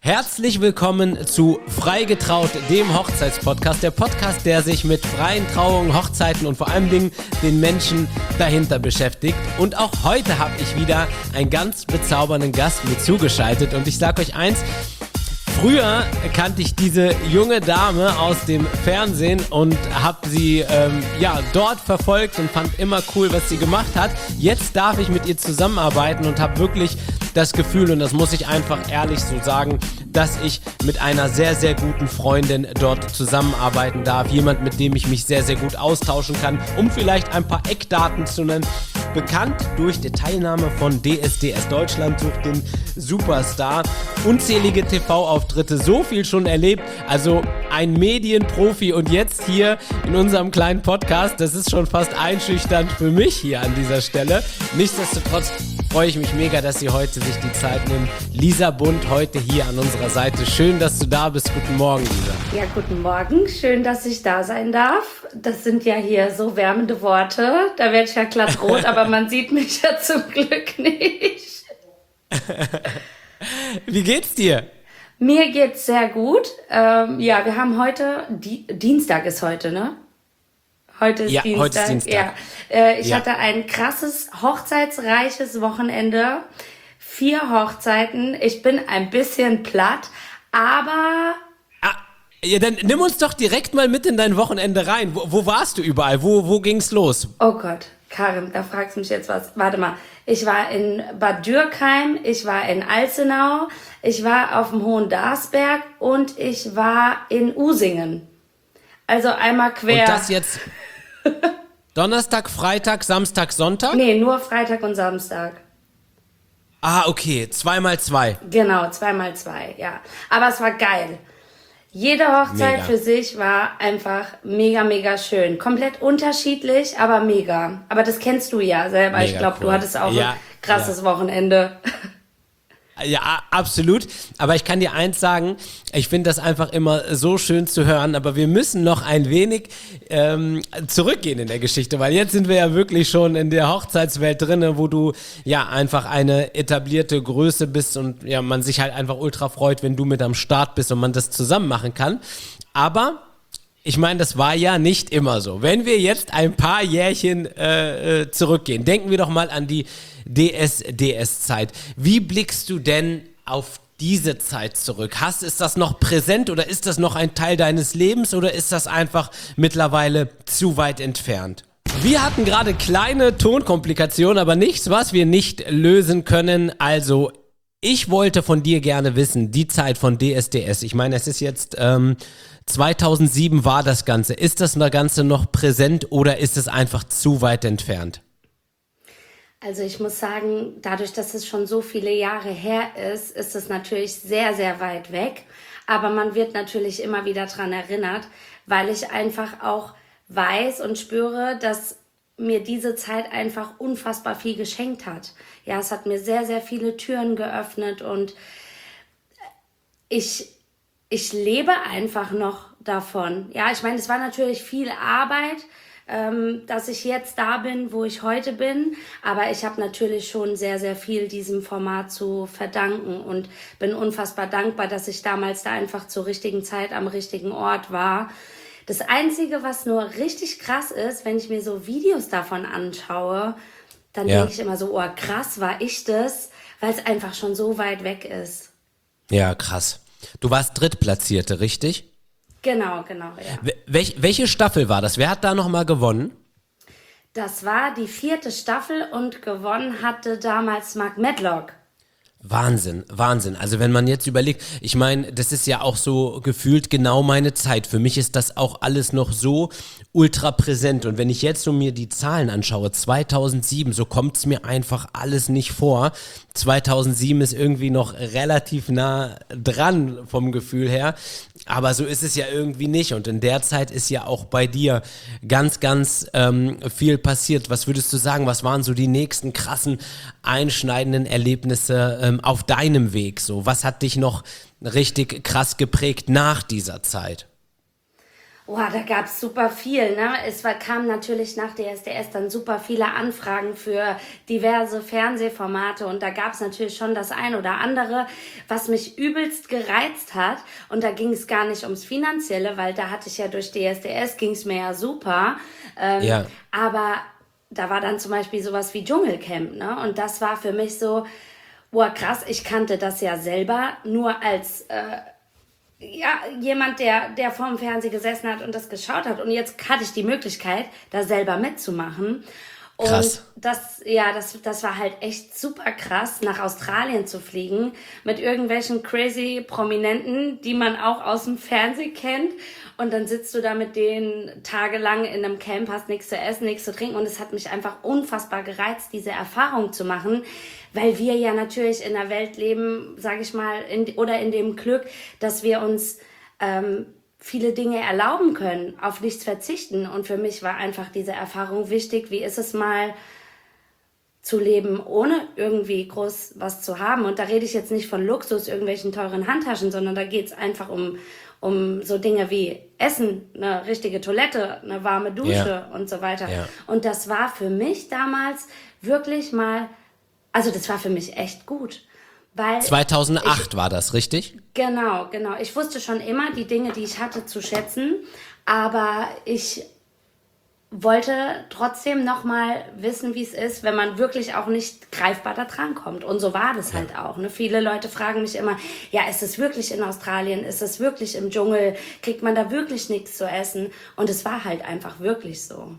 Herzlich willkommen zu Freigetraut, dem Hochzeitspodcast. Der Podcast, der sich mit freien Trauungen, Hochzeiten und vor allen Dingen den Menschen dahinter beschäftigt. Und auch heute habe ich wieder einen ganz bezaubernden Gast mir zugeschaltet. Und ich sage euch eins, früher kannte ich diese junge Dame aus dem Fernsehen und habe sie dort verfolgt und fand immer cool, was sie gemacht hat. Jetzt darf ich mit ihr zusammenarbeiten und habe wirklich das Gefühl, und das muss ich einfach ehrlich so sagen, dass ich mit einer sehr, sehr guten Freundin dort zusammenarbeiten darf. Jemand, mit dem ich mich sehr, sehr gut austauschen kann, um vielleicht ein paar Eckdaten zu nennen. Bekannt durch die Teilnahme von DSDS Deutschland sucht den Superstar. Unzählige TV-Auftritte, so viel schon erlebt. Also ein Medienprofi und jetzt hier in unserem kleinen Podcast, das ist schon fast einschüchternd für mich hier an dieser Stelle. Nichtsdestotrotz freue ich mich mega, dass sie heute sich die Zeit nimmt. Lisa Bund heute hier an unserer Seite. Schön, dass du da bist. Guten Morgen, Lisa. Ja, guten Morgen. Schön, dass ich da sein darf. Das sind ja hier so wärmende Worte. Da werde ich ja glatt rot, aber man sieht mich ja zum Glück nicht. Wie geht's dir? Mir geht's sehr gut. Wir haben heute, Dienstag ist heute, ne? Heute ist Dienstag. Heute ist Dienstag. Ja. Ich hatte ein krasses, hochzeitsreiches Wochenende. 4 Hochzeiten. Ich bin ein bisschen platt, aber... Ja, dann nimm uns doch direkt mal mit in dein Wochenende rein. Wo warst du überall? Wo ging's los? Oh Gott, Karin, da fragst du mich jetzt was. Warte mal. Ich war in Bad Dürkheim, ich war in Alzenau, ich war auf dem Hohen Darsberg und ich war in Usingen. Also einmal quer. Und das jetzt Donnerstag, Freitag, Samstag, Sonntag? Nee, nur Freitag und Samstag. Ah, okay. 2x2. Genau, 2x2, ja. Aber es war geil. Jede Hochzeit für sich war einfach mega, mega schön. Komplett unterschiedlich, aber mega. Aber das kennst du ja selber. Mega, ich glaube, cool. Du hattest auch ein krasses Wochenende. Ja, absolut. Aber ich kann dir eins sagen, ich finde das einfach immer so schön zu hören, aber wir müssen noch ein wenig zurückgehen in der Geschichte, weil jetzt sind wir ja wirklich schon in der Hochzeitswelt drinne, wo du ja einfach eine etablierte Größe bist und ja, man sich halt einfach ultra freut, wenn du mit am Start bist und man das zusammen machen kann. Aber ich meine, das war ja nicht immer so. Wenn wir jetzt ein paar Jährchen zurückgehen, denken wir doch mal an die DSDS-Zeit. Wie blickst du denn auf diese Zeit zurück? Ist das noch präsent oder ist das noch ein Teil deines Lebens oder ist das einfach mittlerweile zu weit entfernt? Wir hatten gerade kleine Tonkomplikationen, aber nichts, was wir nicht lösen können. Also, ich wollte von dir gerne wissen, die Zeit von DSDS, ich meine, es ist jetzt 2007 war das Ganze. Ist das Ganze noch präsent oder ist es einfach zu weit entfernt? Also ich muss sagen, dadurch, dass es schon so viele Jahre her ist, ist es natürlich sehr, sehr weit weg. Aber man wird natürlich immer wieder dran erinnert, weil ich einfach auch weiß und spüre, dass mir diese Zeit einfach unfassbar viel geschenkt hat. Ja, es hat mir sehr, sehr viele Türen geöffnet und ich lebe einfach noch davon. Ja, ich meine, es war natürlich viel Arbeit, dass ich jetzt da bin, wo ich heute bin. Aber ich habe natürlich schon sehr, sehr viel diesem Format zu verdanken und bin unfassbar dankbar, dass ich damals da einfach zur richtigen Zeit am richtigen Ort war. Das Einzige, was nur richtig krass ist, wenn ich mir so Videos davon anschaue, dann denke ich immer so, oh krass, war ich das? Weil es einfach schon so weit weg ist. Ja, krass. Du warst Drittplatzierte, richtig? Genau, ja. Welche Staffel war das? Wer hat da nochmal gewonnen? Das war die 4. Staffel und gewonnen hatte damals Mark Medlock. Wahnsinn. Also wenn man jetzt überlegt, ich meine, das ist ja auch so gefühlt genau meine Zeit. Für mich ist das auch alles noch so ultra präsent. Und wenn ich jetzt so mir die Zahlen anschaue, 2007, so kommt es mir einfach alles nicht vor. 2007 ist irgendwie noch relativ nah dran vom Gefühl her. Aber so ist es ja irgendwie nicht. Und in der Zeit ist ja auch bei dir ganz, ganz viel passiert. Was würdest du sagen? Was waren so die nächsten krassen, einschneidenden Erlebnisse auf deinem Weg? So, was hat dich noch richtig krass geprägt nach dieser Zeit? Da gab es super viel, ne? Kam natürlich nach DSDS dann super viele Anfragen für diverse Fernsehformate und da gab es natürlich schon das ein oder andere, was mich übelst gereizt hat. Und da ging es gar nicht ums Finanzielle, weil da hatte ich ja durch DSDS, ging es mir ja super. Ja, Aber da war dann zum Beispiel sowas wie Dschungelcamp, ne? Und das war für mich so, krass, ich kannte das ja selber nur als jemand, der vorm Fernseher gesessen hat und das geschaut hat. Und jetzt hatte ich die Möglichkeit, da selber mitzumachen. Und krass. das war halt echt super krass, nach Australien zu fliegen mit irgendwelchen crazy Prominenten, die man auch aus dem Fernsehen kennt. Und dann sitzt du da mit denen tagelang in einem Camp, hast nichts zu essen, nichts zu trinken. Und es hat mich einfach unfassbar gereizt, diese Erfahrung zu machen, weil wir ja natürlich in einer Welt leben, sage ich mal, in dem Glück, dass wir uns viele Dinge erlauben können, auf nichts verzichten. Und für mich war einfach diese Erfahrung wichtig. Wie ist es mal zu leben, ohne irgendwie groß was zu haben? Und da rede ich jetzt nicht von Luxus, irgendwelchen teuren Handtaschen, sondern da geht es einfach um so Dinge wie Essen, eine richtige Toilette, eine warme Dusche und so weiter. Ja. Und das war für mich damals wirklich mal, also das war für mich echt gut. Weil 2008 war das, richtig? Genau. Ich wusste schon immer die Dinge, die ich hatte, zu schätzen, aber ich wollte trotzdem nochmal wissen, wie es ist, wenn man wirklich auch nicht greifbar da dran kommt. Und so war das halt auch. Ne? Viele Leute fragen mich immer, ja, ist es wirklich in Australien? Ist es wirklich im Dschungel? Kriegt man da wirklich nichts zu essen? Und es war halt einfach wirklich so.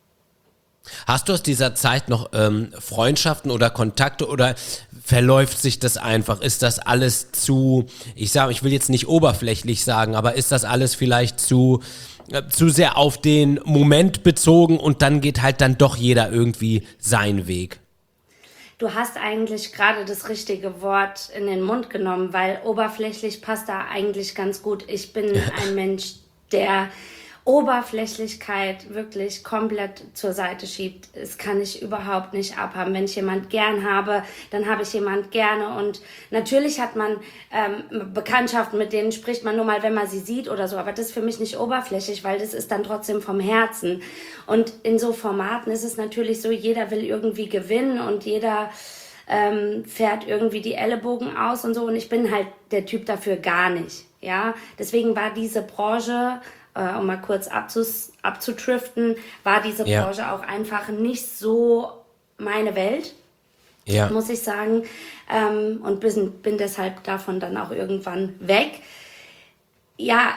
Hast du aus dieser Zeit noch Freundschaften oder Kontakte oder verläuft sich das einfach? Ist das alles ich will jetzt nicht oberflächlich sagen, aber ist das alles vielleicht zu sehr auf den Moment bezogen und dann geht halt dann doch jeder irgendwie seinen Weg? Du hast eigentlich gerade das richtige Wort in den Mund genommen, weil oberflächlich passt da eigentlich ganz gut. Ich bin ein Mensch, der Oberflächlichkeit wirklich komplett zur Seite schiebt. Das kann ich überhaupt nicht abhaben. Wenn ich jemand gern habe, dann habe ich jemand gerne. Und natürlich hat man Bekanntschaften, mit denen spricht man nur mal, wenn man sie sieht oder so. Aber das ist für mich nicht oberflächlich, weil das ist dann trotzdem vom Herzen. Und in so Formaten ist es natürlich so, jeder will irgendwie gewinnen und jeder fährt irgendwie die Ellenbogen aus und so. Und ich bin halt der Typ dafür gar nicht. Ja, deswegen war diese Branche, um mal kurz abzutriften, war diese Branche auch einfach nicht so meine Welt, muss ich sagen. Und bin deshalb davon dann auch irgendwann weg. Ja,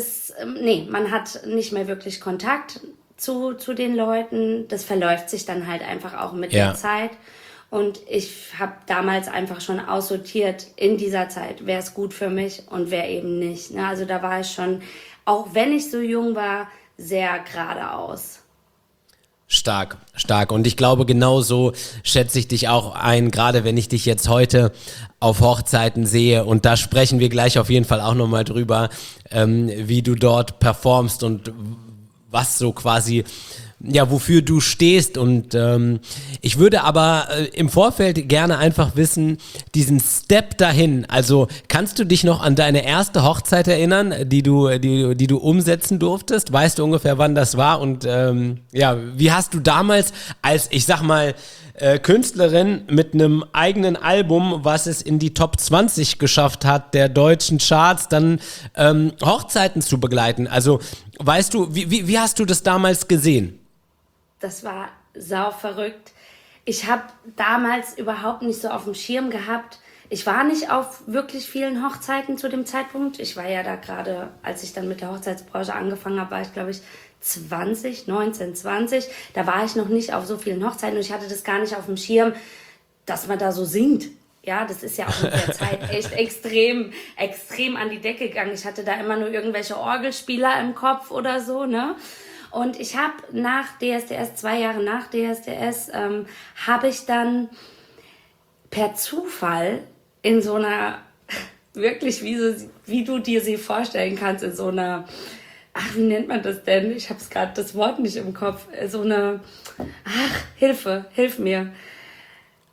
man hat nicht mehr wirklich Kontakt zu den Leuten. Das verläuft sich dann halt einfach auch mit der Zeit. Und ich habe damals einfach schon aussortiert in dieser Zeit, wer ist gut für mich und wer eben nicht. Ne? Also da war ich schon, auch wenn ich so jung war, sehr geradeaus. Stark. Und ich glaube, genauso schätze ich dich auch ein, gerade wenn ich dich jetzt heute auf Hochzeiten sehe. Und da sprechen wir gleich auf jeden Fall auch nochmal drüber, wie du dort performst und was so quasi, wofür du stehst. Und ich würde aber im Vorfeld gerne einfach wissen, diesen Step dahin, also kannst du dich noch an deine erste Hochzeit erinnern, die du umsetzen durftest? Weißt du ungefähr, wann das war? Und wie hast du damals als, ich sag mal, Künstlerin mit einem eigenen Album, was es in die Top 20 geschafft hat, der deutschen Charts, dann Hochzeiten zu begleiten? Also weißt du, wie hast du das damals gesehen? Das war sau verrückt. Ich habe damals überhaupt nicht so auf dem Schirm gehabt. Ich war nicht auf wirklich vielen Hochzeiten zu dem Zeitpunkt. Ich war ja da gerade, als ich dann mit der Hochzeitsbranche angefangen habe, war ich, glaube ich, 19, 20. Da war ich noch nicht auf so vielen Hochzeiten und ich hatte das gar nicht auf dem Schirm, dass man da so singt. Ja, das ist ja auch in der Zeit echt extrem an die Decke gegangen. Ich hatte da immer nur irgendwelche Orgelspieler im Kopf oder so, ne? Und ich habe nach DSDS, 2 Jahre nach DSDS, habe ich dann per Zufall in so einer, wirklich wie du dir sie vorstellen kannst, in so einer, wie nennt man das denn? Ich habe es gerade das Wort nicht im Kopf. So eine, hilf mir.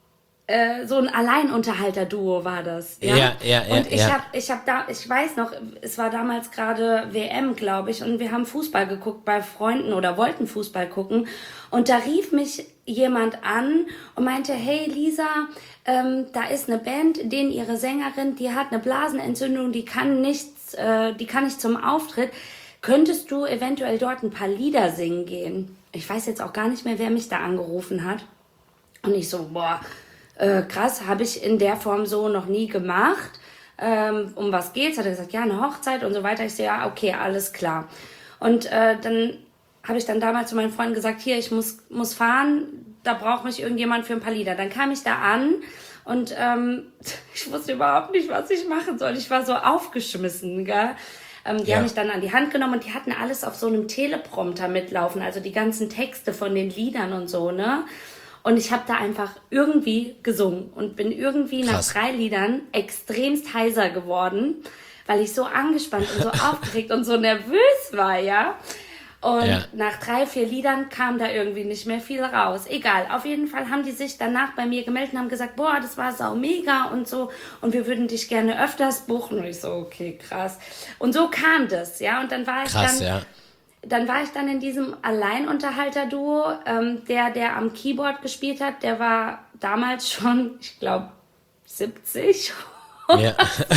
so ein Alleinunterhalter-Duo war das. Ja. Und ich weiß noch, es war damals gerade WM, glaube ich, und wir haben Fußball geguckt bei Freunden oder wollten Fußball gucken. Und da rief mich jemand an und meinte, hey Lisa, da ist eine Band, denen ihre Sängerin, die hat eine Blasenentzündung, die kann nicht zum Auftritt. Könntest du eventuell dort ein paar Lieder singen gehen? Ich weiß jetzt auch gar nicht mehr, wer mich da angerufen hat. Und ich so, boah, krass, habe ich in der Form so noch nie gemacht. Um was geht's? Hat er gesagt, ja, eine Hochzeit und so weiter. Ich so, ja, okay, alles klar. Und dann habe ich dann damals zu meinen Freunden gesagt, hier, ich muss fahren, da braucht mich irgendjemand für ein paar Lieder. Dann kam ich da an und ich wusste überhaupt nicht, was ich machen soll. Ich war so aufgeschmissen, gell? Die haben mich dann an die Hand genommen und die hatten alles auf so einem Teleprompter mitlaufen, also die ganzen Texte von den Liedern und so, ne? Und ich habe da einfach irgendwie gesungen und bin irgendwie nach 3 Liedern extremst heiser geworden, weil ich so angespannt und so aufgeregt und so nervös war, ja. Und nach 3, 4 Liedern kam da irgendwie nicht mehr viel raus. Egal, auf jeden Fall haben die sich danach bei mir gemeldet und haben gesagt, boah, das war sau mega und so und wir würden dich gerne öfters buchen. Und ich so, okay, krass. Und so kam das, ja. Und dann war ich dann war ich dann in diesem Alleinunterhalter-Duo. Der am Keyboard gespielt hat, der war damals schon, ich glaube, 70. Ja.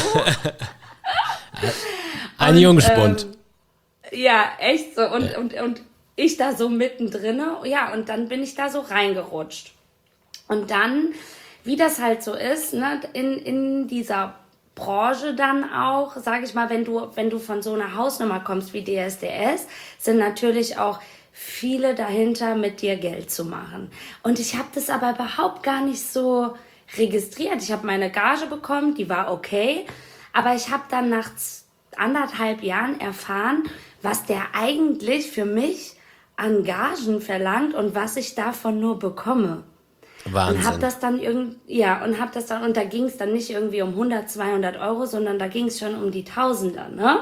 Ein Jungspund. Ja, echt so. Und ich da so mittendrin. Ja, und dann bin ich da so reingerutscht. Und dann, wie das halt so ist, ne, in dieser Branche dann auch, sage ich mal, wenn du von so einer Hausnummer kommst wie DSDS, sind natürlich auch viele dahinter, mit dir Geld zu machen. Und ich habe das aber überhaupt gar nicht so registriert. Ich habe meine Gage bekommen, die war okay, aber ich habe dann nach 1,5 Jahren erfahren, was der eigentlich für mich an Gagen verlangt und was ich davon nur bekomme. Wahnsinn. Und hab das dann und da ging es dann nicht irgendwie um 100, 200 Euro, sondern da ging es schon um die Tausender, ne?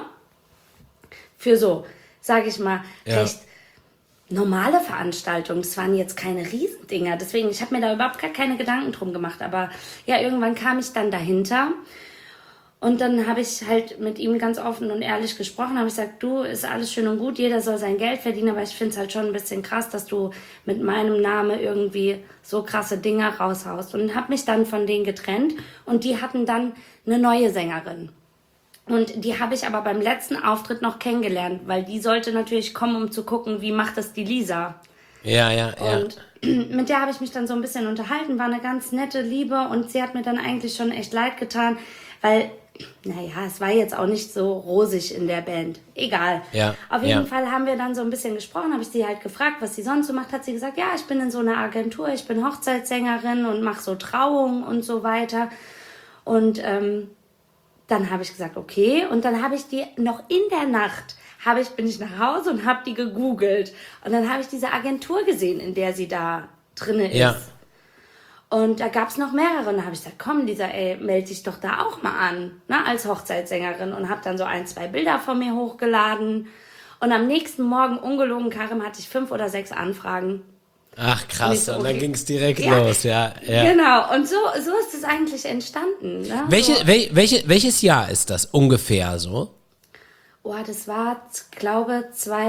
Für so, sag ich mal, recht normale Veranstaltungen. Das waren jetzt keine Riesendinger, deswegen, ich habe mir da überhaupt gar keine Gedanken drum gemacht, aber ja, irgendwann kam ich dann dahinter. Und dann habe ich halt mit ihm ganz offen und ehrlich gesprochen, habe ich gesagt, du, ist alles schön und gut, jeder soll sein Geld verdienen, aber ich finde es halt schon ein bisschen krass, dass du mit meinem Namen irgendwie so krasse Dinger raushaust. Und habe mich dann von denen getrennt und die hatten dann eine neue Sängerin. Und die habe ich aber beim letzten Auftritt noch kennengelernt, weil die sollte natürlich kommen, um zu gucken, wie macht das die Lisa. Ja. Und mit der habe ich mich dann so ein bisschen unterhalten, war eine ganz nette Liebe und sie hat mir dann eigentlich schon echt leid getan, weil, naja, es war jetzt auch nicht so rosig in der Band. Egal. Ja, Auf jeden Fall haben wir dann so ein bisschen gesprochen, habe ich sie halt gefragt, was sie sonst so macht. Hat sie gesagt, ja, ich bin in so einer Agentur, ich bin Hochzeitssängerin und mache so Trauungen und so weiter. Und dann habe ich gesagt, okay. Und dann habe ich die noch in der Nacht, bin ich nach Hause und habe die gegoogelt. Und dann habe ich diese Agentur gesehen, in der sie da drinne ist. Ja. Und da gab es noch mehrere. Und da habe ich gesagt, komm, Lisa, melde dich doch da auch mal an, ne, als Hochzeitssängerin. Und habe dann so 1, 2 Bilder von mir hochgeladen. Und am nächsten Morgen, ungelogen, Karim, hatte ich 5 oder 6 Anfragen. Ach krass, so, okay. Und dann ging es direkt los, ja. Genau, und so ist es eigentlich entstanden. Ne? Welches Jahr ist das ungefähr so? Oh, das war, glaube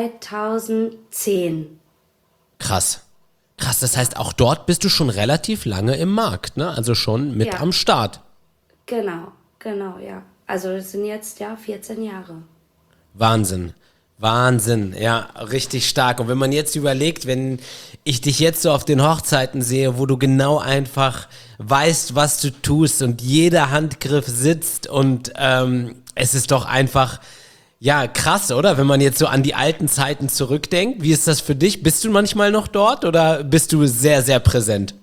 2010. Krass, das heißt, auch dort bist du schon relativ lange im Markt, ne? Also schon mit am Start. Genau, ja. Also das sind jetzt 14 Jahre. Wahnsinn, ja, richtig stark. Und wenn man jetzt überlegt, wenn ich dich jetzt so auf den Hochzeiten sehe, wo du genau einfach weißt, was du tust und jeder Handgriff sitzt und es ist doch einfach, ja, krass, oder? Wenn man jetzt so an die alten Zeiten zurückdenkt, wie ist das für dich? Bist du manchmal noch dort oder bist du sehr, sehr präsent?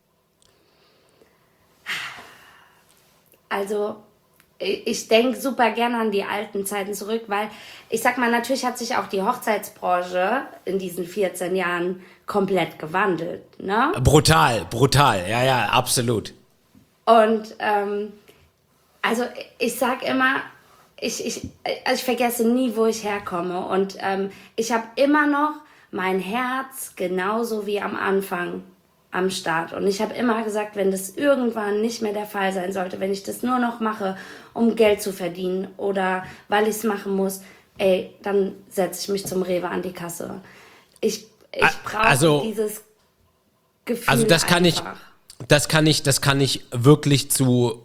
Also ich denke super gerne an die alten Zeiten zurück, weil ich sag mal, natürlich hat sich auch die Hochzeitsbranche in diesen 14 Jahren komplett gewandelt, ne? Brutal, ja, absolut. Und also ich sag immer, ich vergesse nie, wo ich herkomme und ich habe immer noch mein Herz genauso wie am Anfang. am Start. Und ich habe immer gesagt, wenn das irgendwann nicht mehr der Fall sein sollte, wenn ich das nur noch mache, um Geld zu verdienen oder weil ich es machen muss, dann setze ich mich zum Rewe an die Kasse. Ich brauche dieses Gefühl also das kann einfach. Das kann ich wirklich zu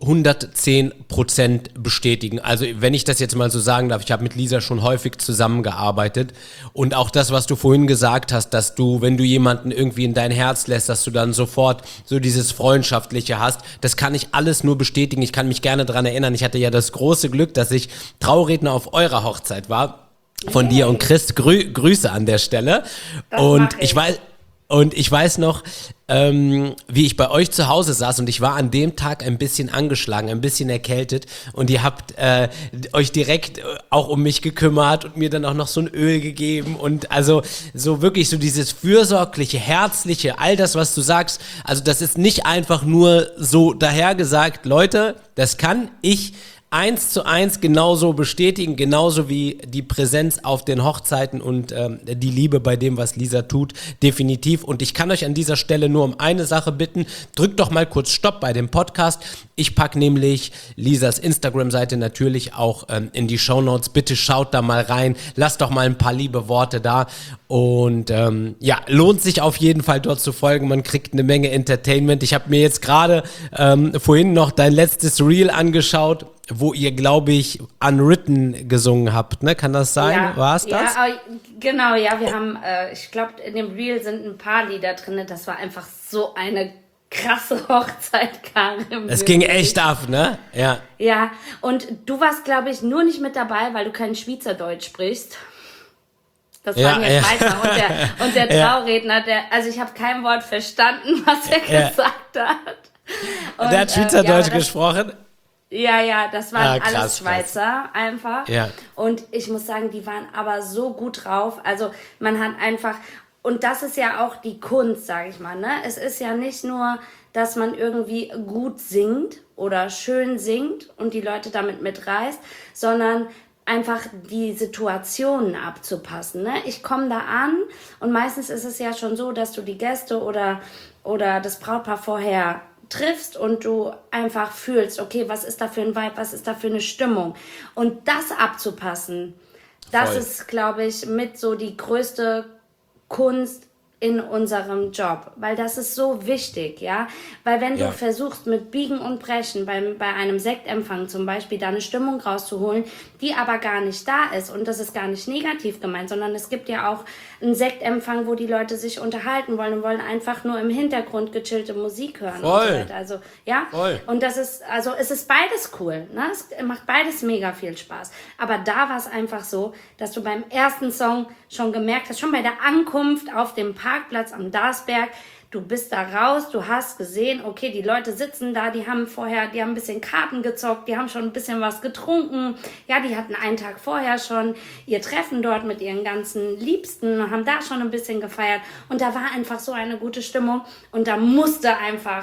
110% bestätigen. Also wenn ich das jetzt mal so sagen darf, ich habe mit Lisa schon häufig zusammengearbeitet und auch das, was du vorhin gesagt hast, dass du, wenn du jemanden irgendwie in dein Herz lässt, dass du dann sofort so dieses Freundschaftliche hast, das kann ich alles nur bestätigen. Ich kann mich gerne daran erinnern, ich hatte ja das große Glück, dass ich Trauredner auf eurer Hochzeit war, von dir und Chris, Grüße an der Stelle. Und ich weiß noch, wie ich bei euch zu Hause saß und ich war an dem Tag ein bisschen angeschlagen, ein bisschen erkältet und ihr habt euch direkt auch um mich gekümmert und mir dann auch noch so ein Öl gegeben und also so wirklich so dieses fürsorgliche, herzliche, all das, was du sagst, also das ist nicht einfach nur so dahergesagt, Leute, das kann ich 1:1 genauso bestätigen, genauso wie die Präsenz auf den Hochzeiten und die Liebe bei dem, was Lisa tut, definitiv. Und ich kann euch an dieser Stelle nur um eine Sache bitten, drückt doch mal kurz Stopp bei dem Podcast. Ich packe nämlich Lisas Instagram-Seite natürlich auch in die Shownotes. Bitte schaut da mal rein, lasst doch mal ein paar liebe Worte da. Und lohnt sich auf jeden Fall dort zu folgen. Man kriegt eine Menge Entertainment. Ich habe mir jetzt gerade vorhin noch dein letztes Reel angeschaut, wo ihr, glaube ich, Unwritten gesungen habt, ne? Kann das sein? Ja, war es das? Ja, genau, ja, wir haben, ich glaube, in dem Reel sind ein paar Lieder drin. Das war einfach so eine krasse Hochzeit, Karim. Es ging echt ab, ne? Ja. Ja, und du warst, glaube ich, nur nicht mit dabei, weil du kein Schweizerdeutsch sprichst. Das waren ja Schweizer und der Trauredner, also ich habe kein Wort verstanden, was er gesagt hat. Und der hat Schweizerdeutsch gesprochen? Ja, das waren krass, alles Schweizer einfach. Ja. Und ich muss sagen, die waren aber so gut drauf. Also man hat einfach, und das ist ja auch die Kunst, sage ich mal, ne? Es ist ja nicht nur, dass man irgendwie gut singt oder schön singt und die Leute damit mitreißt, sondern einfach die Situationen abzupassen. Ne? Ich komme da an und meistens ist es ja schon so, dass du die Gäste oder das Brautpaar vorher triffst und du einfach fühlst, okay, was ist da für ein Vibe, was ist da für eine Stimmung. Und das abzupassen, das ist, glaube ich, mit so die größte Kunst in unserem Job, weil das ist so wichtig, ja, weil wenn du versuchst mit Biegen und Brechen bei einem Sektempfang zum Beispiel da eine Stimmung rauszuholen, die aber gar nicht da ist und das ist gar nicht negativ gemeint, sondern es gibt ja auch einen Sektempfang, wo die Leute sich unterhalten wollen und wollen einfach nur im Hintergrund gechillte Musik hören. Voll. Und so weiter. Also, ja, voll. Und das ist, also es ist beides cool, ne? Es macht beides mega viel Spaß, aber da war es einfach so, dass du beim ersten Song schon gemerkt hast, schon bei der Ankunft auf dem Parkplatz am Darsberg, du bist da raus, du hast gesehen, okay, die Leute sitzen da, die haben ein bisschen Karten gezockt, die haben schon ein bisschen was getrunken, ja, die hatten einen Tag vorher schon ihr Treffen dort mit ihren ganzen Liebsten, haben da schon ein bisschen gefeiert und da war einfach so eine gute Stimmung und da musste einfach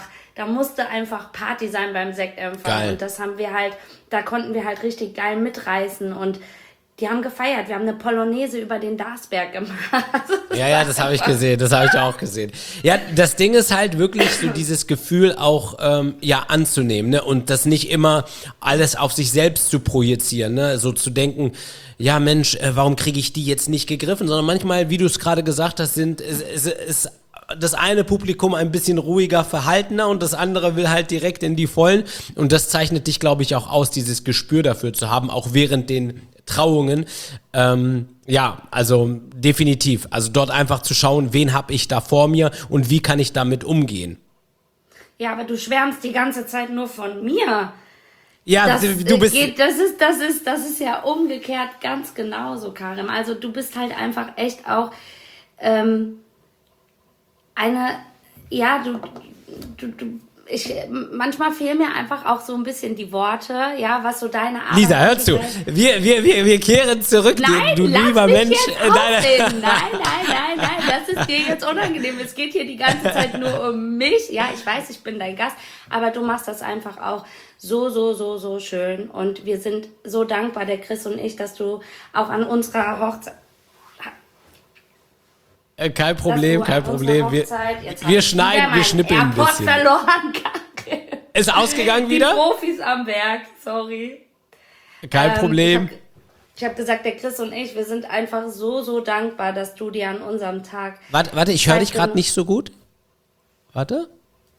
Party sein beim Sektempfang. Geil. Und das haben wir halt, da konnten wir halt richtig geil mitreißen und die haben gefeiert. Wir haben eine Polonaise über den Darsberg gemacht. Ja, das habe ich gesehen. Das habe ich auch gesehen. Ja, das Ding ist halt wirklich so dieses Gefühl auch anzunehmen, ne? Und das nicht immer alles auf sich selbst zu projizieren, ne? So zu denken, ja Mensch, warum kriege ich die jetzt nicht gegriffen? Sondern manchmal, wie du es gerade gesagt hast, ist das eine Publikum ein bisschen ruhiger, verhaltener und das andere will halt direkt in die Vollen. Und das zeichnet dich, glaube ich, auch aus, dieses Gespür dafür zu haben, auch während den Trauungen. Also definitiv. Also dort einfach zu schauen, wen habe ich da vor mir und wie kann ich damit umgehen. Ja, aber du schwärmst die ganze Zeit nur von mir. Ja, du bist... Das ist ja umgekehrt ganz genauso, Karim. Also du bist halt einfach echt auch manchmal fehlen mir einfach auch so ein bisschen die Worte, ja, was so deine Arbeit... Lisa, hör zu, wir kehren zurück, nein, du lieber Mensch. Nein, das ist dir jetzt unangenehm. Es geht hier die ganze Zeit nur um mich. Ja, ich weiß, ich bin dein Gast, aber du machst das einfach auch so schön und wir sind so dankbar, der Chris und ich, dass du auch an unserer Hochzeit... Kein Problem. Wir schneiden, wir schnippeln ein bisschen. Verloren. Ist ausgegangen wieder? Die Profis am Werk, sorry. Kein Problem. Ich hab gesagt, der Chris und ich, wir sind einfach so dankbar, dass du dir an unserem Tag... Warte, ich höre dich gerade nicht so gut. Warte.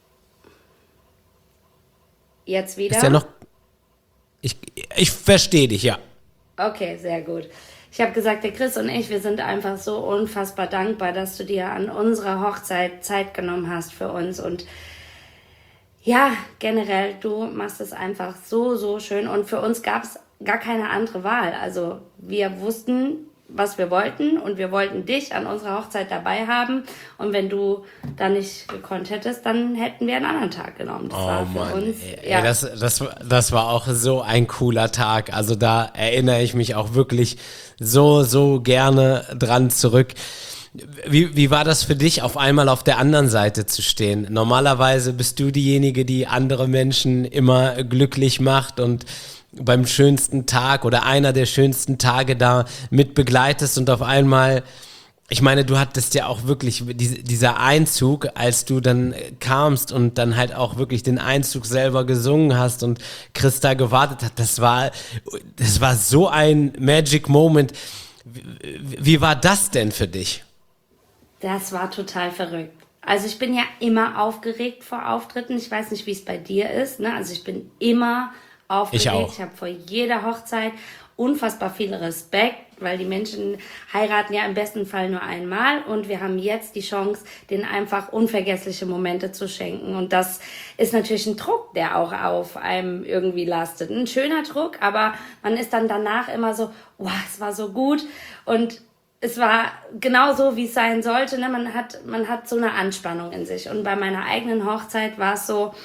Jetzt wieder? Ist ja noch... Ich verstehe dich, ja. Okay, sehr gut. Ich habe gesagt, der Chris und ich, wir sind einfach so unfassbar dankbar, dass du dir an unserer Hochzeit Zeit genommen hast für uns. Und ja, generell, du machst es einfach so schön. Und für uns gab es gar keine andere Wahl. Also wir wussten, was wir wollten, und wir wollten dich an unserer Hochzeit dabei haben. Und wenn du da nicht gekonnt hättest, dann hätten wir einen anderen Tag genommen. Das war für uns. Ja. Das war auch so ein cooler Tag. Also da erinnere ich mich auch wirklich so gerne dran zurück. Wie war das für dich, auf einmal auf der anderen Seite zu stehen? Normalerweise bist du diejenige, die andere Menschen immer glücklich macht und beim schönsten Tag oder einer der schönsten Tage da mit begleitest, und auf einmal, ich meine, du hattest ja auch wirklich dieser Einzug, als du dann kamst und dann halt auch wirklich den Einzug selber gesungen hast und Christa gewartet hat, das war so ein Magic Moment. Wie war das denn für dich? Das war total verrückt. Also ich bin ja immer aufgeregt vor Auftritten. Ich weiß nicht, wie es bei dir ist, ne? Also ich bin immer aufgeregt. Ich auch. Ich habe vor jeder Hochzeit unfassbar viel Respekt, weil die Menschen heiraten ja im besten Fall nur einmal, und wir haben jetzt die Chance, denen einfach unvergessliche Momente zu schenken. Und das ist natürlich ein Druck, der auch auf einem irgendwie lastet. Ein schöner Druck, aber man ist dann danach immer so, wow, es war so gut, und es war genau so, wie es sein sollte. Ne? Man hat so eine Anspannung in sich. Und bei meiner eigenen Hochzeit war es so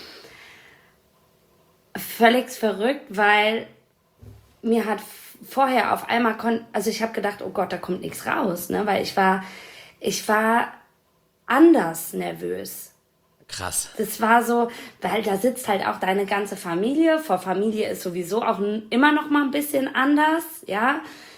völlig verrückt, weil mir hat vorher auf einmal also ich habe gedacht, oh Gott, da kommt nichts raus, ne? Weil ich war anders nervös. Krass. Das war so, weil da sitzt halt auch deine ganze Familie. Vor Familie ist sowieso auch immer noch mal ein bisschen anders, ja.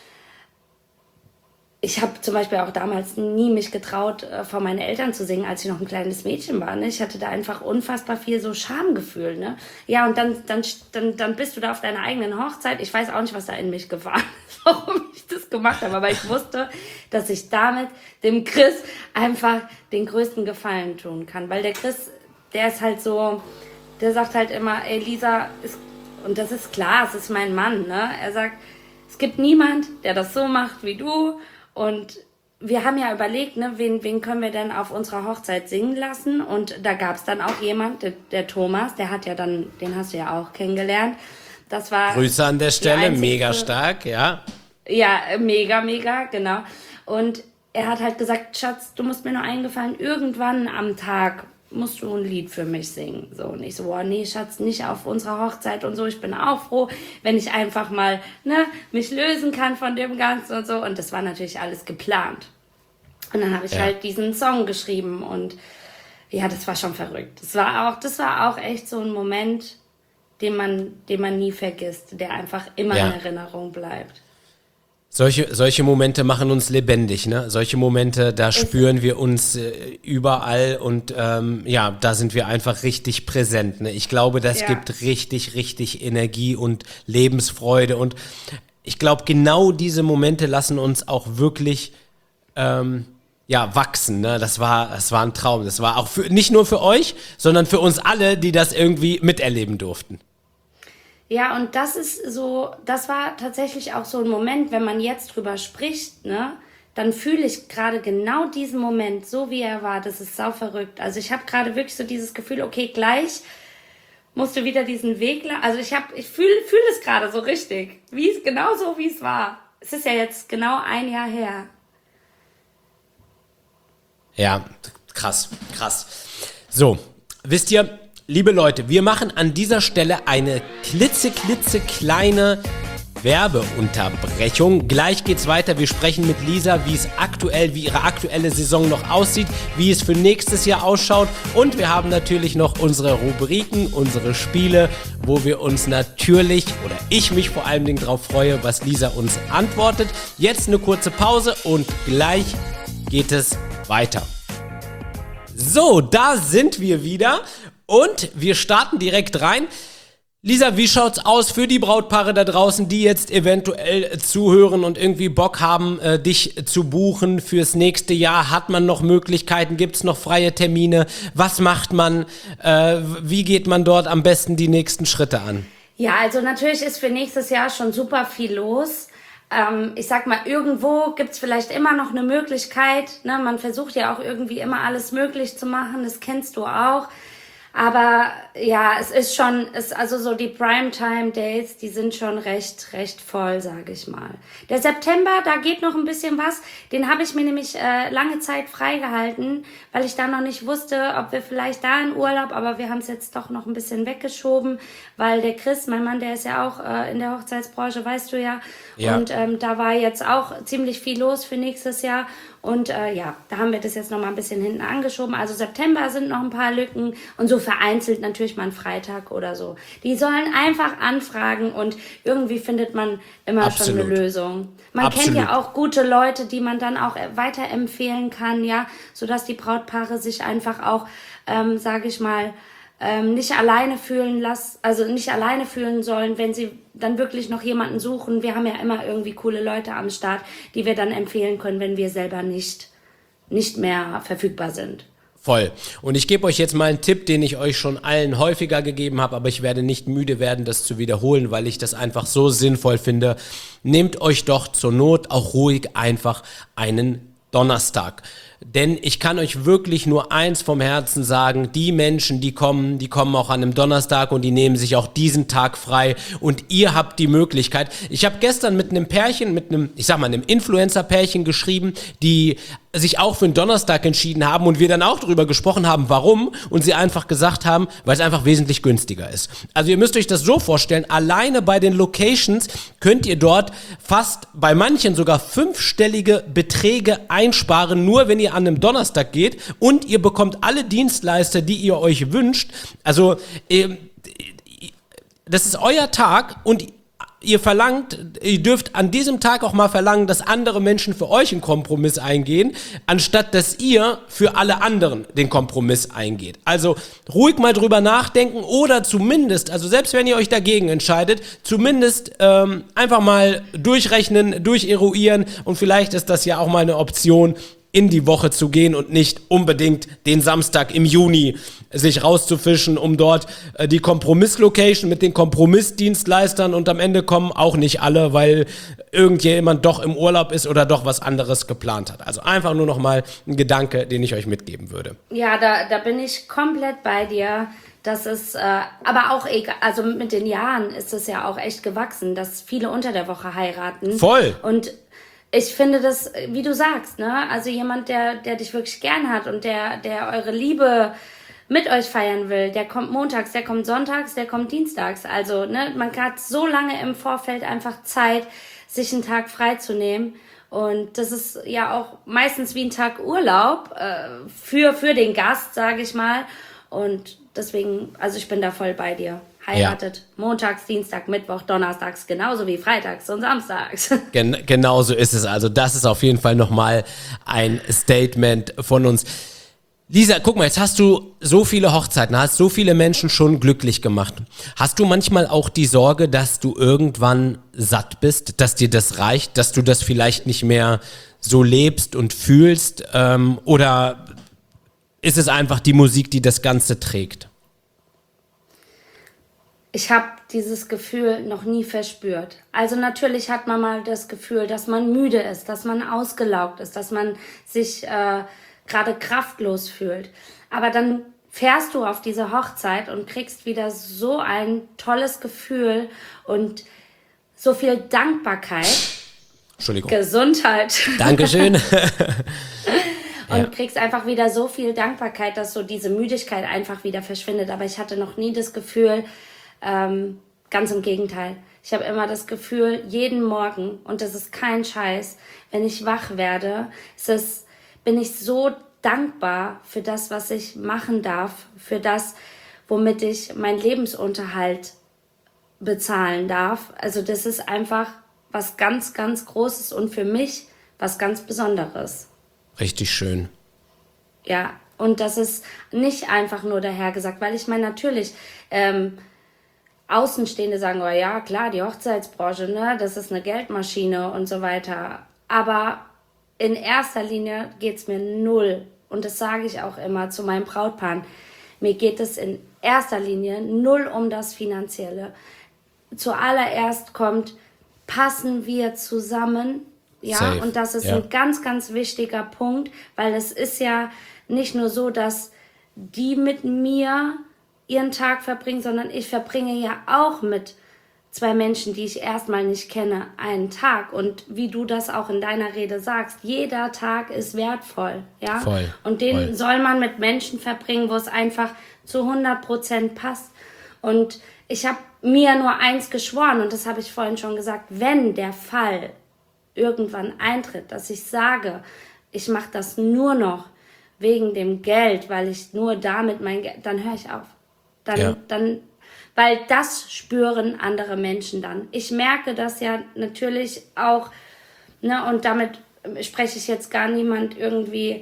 Ich habe zum Beispiel auch damals nie mich getraut, vor meinen Eltern zu singen, als ich noch ein kleines Mädchen war. Ne? Ich hatte da einfach unfassbar viel so Schamgefühl. Ne? Ja, und dann bist du da auf deiner eigenen Hochzeit. Ich weiß auch nicht, was da in mich gefahren ist, warum ich das gemacht habe. Aber ich wusste, dass ich damit dem Chris einfach den größten Gefallen tun kann. Weil der Chris, der ist halt so, der sagt halt immer, ey Lisa, und das ist klar, es ist mein Mann. Ne? Er sagt, es gibt niemand, der das so macht wie du. Und wir haben ja überlegt, ne, wen können wir denn auf unserer Hochzeit singen lassen? Und da gab es dann auch jemand, der Thomas, der hat ja dann, den hast du ja auch kennengelernt. Das war Grüße an der Stelle, mega stark, ja. Ja, mega, genau. Und er hat halt gesagt, Schatz, du musst mir nur eingefallen, irgendwann am Tag musst du ein Lied für mich singen. So, und ich so, oh nee, Schatz, nicht auf unserer Hochzeit und so. Ich bin auch froh, wenn ich einfach mal, ne, mich lösen kann von dem Ganzen und so. Und das war natürlich alles geplant. Und dann habe ich halt diesen Song geschrieben, und ja, das war schon verrückt. Das war auch echt so ein Moment, den man nie vergisst, der einfach immer in Erinnerung bleibt. Solche Momente machen uns lebendig, ne? Solche Momente, da spüren wir uns überall, und da sind wir einfach richtig präsent, ne? Ich glaube, das gibt richtig Energie und Lebensfreude, und ich glaube, genau diese Momente lassen uns auch wirklich wachsen, ne? Das war ein Traum. Das war auch nicht nur für euch, sondern für uns alle, die das irgendwie miterleben durften. Ja, und das war tatsächlich auch so ein Moment, wenn man jetzt drüber spricht, ne, dann fühle ich gerade genau diesen Moment, so wie er war. Das ist sau verrückt. Also ich habe gerade wirklich so dieses Gefühl, okay, gleich musst du wieder diesen Weg, also ich fühle es gerade so richtig, genau so, wie es war. Es ist ja jetzt genau 1 Jahr her. Ja, krass. So, wisst ihr, liebe Leute, wir machen an dieser Stelle eine klitzekleine Werbeunterbrechung. Gleich geht's weiter. Wir sprechen mit Lisa, wie ihre aktuelle Saison noch aussieht, wie es für nächstes Jahr ausschaut, und wir haben natürlich noch unsere Rubriken, unsere Spiele, wo wir uns natürlich, oder ich mich vor allen Dingen drauf freue, was Lisa uns antwortet. Jetzt eine kurze Pause und gleich geht es weiter. So, da sind wir wieder und wir starten direkt rein. Lisa, wie schaut's aus für die Brautpaare da draußen, die jetzt eventuell zuhören und irgendwie Bock haben, dich zu buchen fürs nächste Jahr? Hat man noch Möglichkeiten? Gibt's noch freie Termine? Was macht man? Wie geht man dort am besten die nächsten Schritte an? Ja, also natürlich ist für nächstes Jahr schon super viel los. Ich sag mal, irgendwo gibt's vielleicht immer noch eine Möglichkeit. Ne? Man versucht ja auch irgendwie immer alles möglich zu machen, das kennst du auch. Aber ja, es ist schon, also so die Primetime-Days, die sind schon recht voll, sage ich mal. Der September, da geht noch ein bisschen was. Den habe ich mir nämlich lange Zeit freigehalten, weil ich da noch nicht wusste, ob wir vielleicht da in Urlaub, aber wir haben es jetzt doch noch ein bisschen weggeschoben, weil der Chris, mein Mann, der ist ja auch in der Hochzeitsbranche, weißt du ja. Und da war jetzt auch ziemlich viel los für nächstes Jahr. Und ja, da haben wir das jetzt noch mal ein bisschen hinten angeschoben. Also September sind noch ein paar Lücken und so vereinzelt natürlich mal einen Freitag oder so. Die sollen einfach anfragen und irgendwie findet man immer schon eine Lösung. Man kennt ja auch gute Leute, die man dann auch weiterempfehlen kann, ja, sodass die Brautpaare sich einfach auch, sage ich mal, nicht alleine fühlen sollen, wenn sie dann wirklich noch jemanden suchen. Wir haben ja immer irgendwie coole Leute am Start, die wir dann empfehlen können, wenn wir selber nicht mehr verfügbar sind. Voll. Und ich gebe euch jetzt mal einen Tipp, den ich euch schon allen häufiger gegeben habe, aber ich werde nicht müde werden, das zu wiederholen, weil ich das einfach so sinnvoll finde. Nehmt euch doch zur Not auch ruhig einfach einen Donnerstag. Denn ich kann euch wirklich nur eins vom Herzen sagen, die Menschen, die kommen auch an einem Donnerstag und die nehmen sich auch diesen Tag frei und ihr habt die Möglichkeit. Ich habe gestern mit einem Pärchen, einem Influencer-Pärchen geschrieben, die sich auch für einen Donnerstag entschieden haben und wir dann auch darüber gesprochen haben, warum, und sie einfach gesagt haben, weil es einfach wesentlich günstiger ist. Also ihr müsst euch das so vorstellen, alleine bei den Locations könnt ihr dort fast bei manchen sogar 5-stellige Beträge einsparen, nur wenn ihr an einem Donnerstag geht, und ihr bekommt alle Dienstleister, die ihr euch wünscht. Also das ist euer Tag und ihr dürft an diesem Tag auch mal verlangen, dass andere Menschen für euch einen Kompromiss eingehen, anstatt dass ihr für alle anderen den Kompromiss eingeht. Also ruhig mal drüber nachdenken oder zumindest, also selbst wenn ihr euch dagegen entscheidet, zumindest einfach mal durchrechnen, durcheruieren, und vielleicht ist das ja auch mal eine Option, in die Woche zu gehen und nicht unbedingt den Samstag im Juni sich rauszufischen, um dort die Kompromisslocation mit den Kompromissdienstleistern, und am Ende kommen auch nicht alle, weil irgendjemand doch im Urlaub ist oder doch was anderes geplant hat. Also einfach nur noch mal ein Gedanke, den ich euch mitgeben würde. Ja, da bin ich komplett bei dir. Das ist aber auch egal, also mit den Jahren ist es ja auch echt gewachsen, dass viele unter der Woche heiraten. Voll. Und ich finde das, wie du sagst, ne? Also jemand, der dich wirklich gern hat und der eure Liebe mit euch feiern will, der kommt montags, der kommt sonntags, der kommt dienstags. Also, ne, man hat so lange im Vorfeld einfach Zeit, sich einen Tag freizunehmen. Und das ist ja auch meistens wie ein Tag Urlaub für den Gast, sage ich mal. Und deswegen, also ich bin da voll bei dir. Heiratet montags, Dienstag, Mittwoch, Donnerstags, genauso wie freitags und samstags. Genau so ist es. Also das ist auf jeden Fall nochmal ein Statement von uns. Lisa, guck mal, jetzt hast du so viele Hochzeiten, hast so viele Menschen schon glücklich gemacht. Hast du manchmal auch die Sorge, dass du irgendwann satt bist, dass dir das reicht, dass du das vielleicht nicht mehr so lebst und fühlst? Oder ist es einfach die Musik, die das Ganze trägt? Ich habe dieses Gefühl noch nie verspürt. Also natürlich hat man mal das Gefühl, dass man müde ist, dass man ausgelaugt ist, dass man sich gerade kraftlos fühlt. Aber dann fährst du auf diese Hochzeit und kriegst wieder so ein tolles Gefühl und so viel Dankbarkeit. Entschuldigung. Gesundheit. Dankeschön. Und kriegst einfach wieder so viel Dankbarkeit, dass so diese Müdigkeit einfach wieder verschwindet. Aber ich hatte noch nie das Gefühl, ganz im Gegenteil. Ich habe immer das Gefühl, jeden Morgen, und das ist kein Scheiß, wenn ich wach werde, bin ich so dankbar für das, was ich machen darf, für das, womit ich meinen Lebensunterhalt bezahlen darf. Also das ist einfach was ganz, ganz Großes und für mich was ganz Besonderes. Richtig schön. Ja, und das ist nicht einfach nur dahergesagt, weil ich meine, natürlich, Außenstehende sagen, oh ja, klar, die Hochzeitsbranche, ne, das ist eine Geldmaschine und so weiter. Aber in erster Linie geht's mir null. Und das sage ich auch immer zu meinen Brautpaaren. Mir geht es in erster Linie null um das Finanzielle. Zuallererst kommt, passen wir zusammen? Ja, Safe. und das ist ein ganz, ganz wichtiger Punkt, weil es ist ja nicht nur so, dass die mit mir ihren Tag verbringen, sondern ich verbringe ja auch mit zwei Menschen, die ich erstmal nicht kenne, einen Tag. Und wie du das auch in deiner Rede sagst, jeder Tag ist wertvoll, ja. Voll, Und den voll. soll man mit Menschen verbringen, wo es einfach zu 100% passt. Und ich habe mir nur eins geschworen, und das habe ich vorhin schon gesagt, wenn der Fall irgendwann eintritt, dass ich sage, ich mache das nur noch wegen dem Geld, weil ich nur damit mein Geld, dann höre ich auf. Dann, weil das spüren andere Menschen dann. Ich merke das ja natürlich auch, ne, und damit spreche ich jetzt gar niemand irgendwie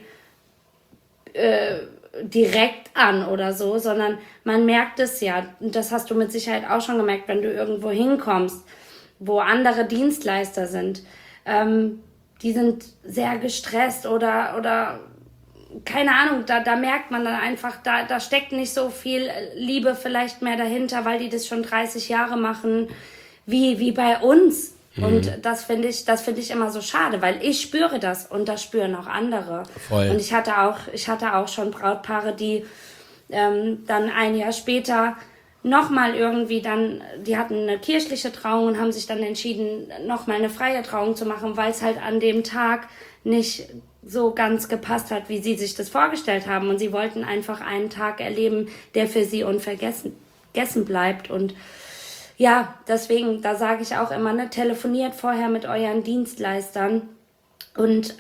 direkt an oder so, sondern man merkt es ja, und das hast du mit Sicherheit auch schon gemerkt, wenn du irgendwo hinkommst, wo andere Dienstleister sind, die sind sehr gestresst oder keine Ahnung, da merkt man dann einfach, da steckt nicht so viel Liebe vielleicht mehr dahinter, weil die das schon 30 Jahre machen, wie bei uns. Und das finde ich immer so schade, weil ich spüre das und das spüren auch andere. Voll. Und ich hatte auch schon Brautpaare, die dann ein Jahr später nochmal irgendwie die hatten eine kirchliche Trauung und haben sich dann entschieden, nochmal eine freie Trauung zu machen, weil es halt an dem Tag nicht so ganz gepasst hat, wie sie sich das vorgestellt haben. Und sie wollten einfach einen Tag erleben, der für sie unvergessen bleibt. Und ja, deswegen, da sage ich auch immer, ne, telefoniert vorher mit euren Dienstleistern und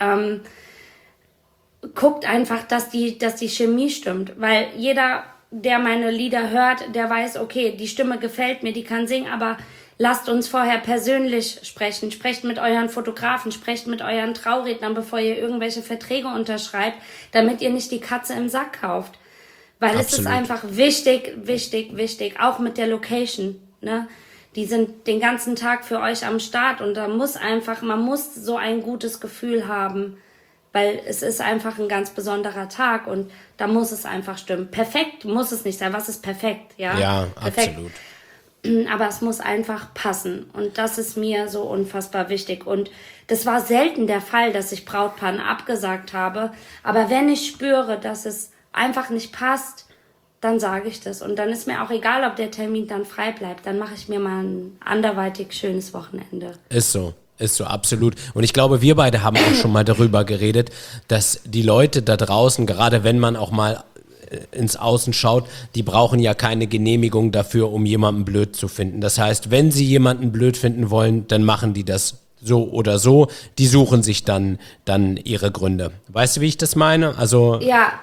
guckt einfach, dass die Chemie stimmt. Weil jeder, der meine Lieder hört, der weiß, okay, die Stimme gefällt mir, die kann singen, aber lasst uns vorher persönlich sprechen. Sprecht mit euren Fotografen, sprecht mit euren Traurednern, bevor ihr irgendwelche Verträge unterschreibt, damit ihr nicht die Katze im Sack kauft. Weil Absolut. es ist einfach wichtig, auch mit der Location, ne? Die sind den ganzen Tag für euch am Start und man muss so ein gutes Gefühl haben, weil es ist einfach ein ganz besonderer Tag und da muss es einfach stimmen. Perfekt muss es nicht sein. Was ist perfekt? Ja, perfekt. absolut. Aber es muss einfach passen. Und das ist mir so unfassbar wichtig. Und das war selten der Fall, dass ich Brautpaaren abgesagt habe. Aber wenn ich spüre, dass es einfach nicht passt, dann sage ich das. Und dann ist mir auch egal, ob der Termin dann frei bleibt. Dann mache ich mir mal ein anderweitig schönes Wochenende. Ist so, absolut. Und ich glaube, wir beide haben auch schon mal darüber geredet, dass die Leute da draußen, gerade wenn man auch mal ins Außen schaut, die brauchen ja keine Genehmigung dafür, um jemanden blöd zu finden. Das heißt, wenn sie jemanden blöd finden wollen, dann machen die das so oder so. Die suchen sich dann ihre Gründe. Weißt du, wie ich das meine? Also Ja.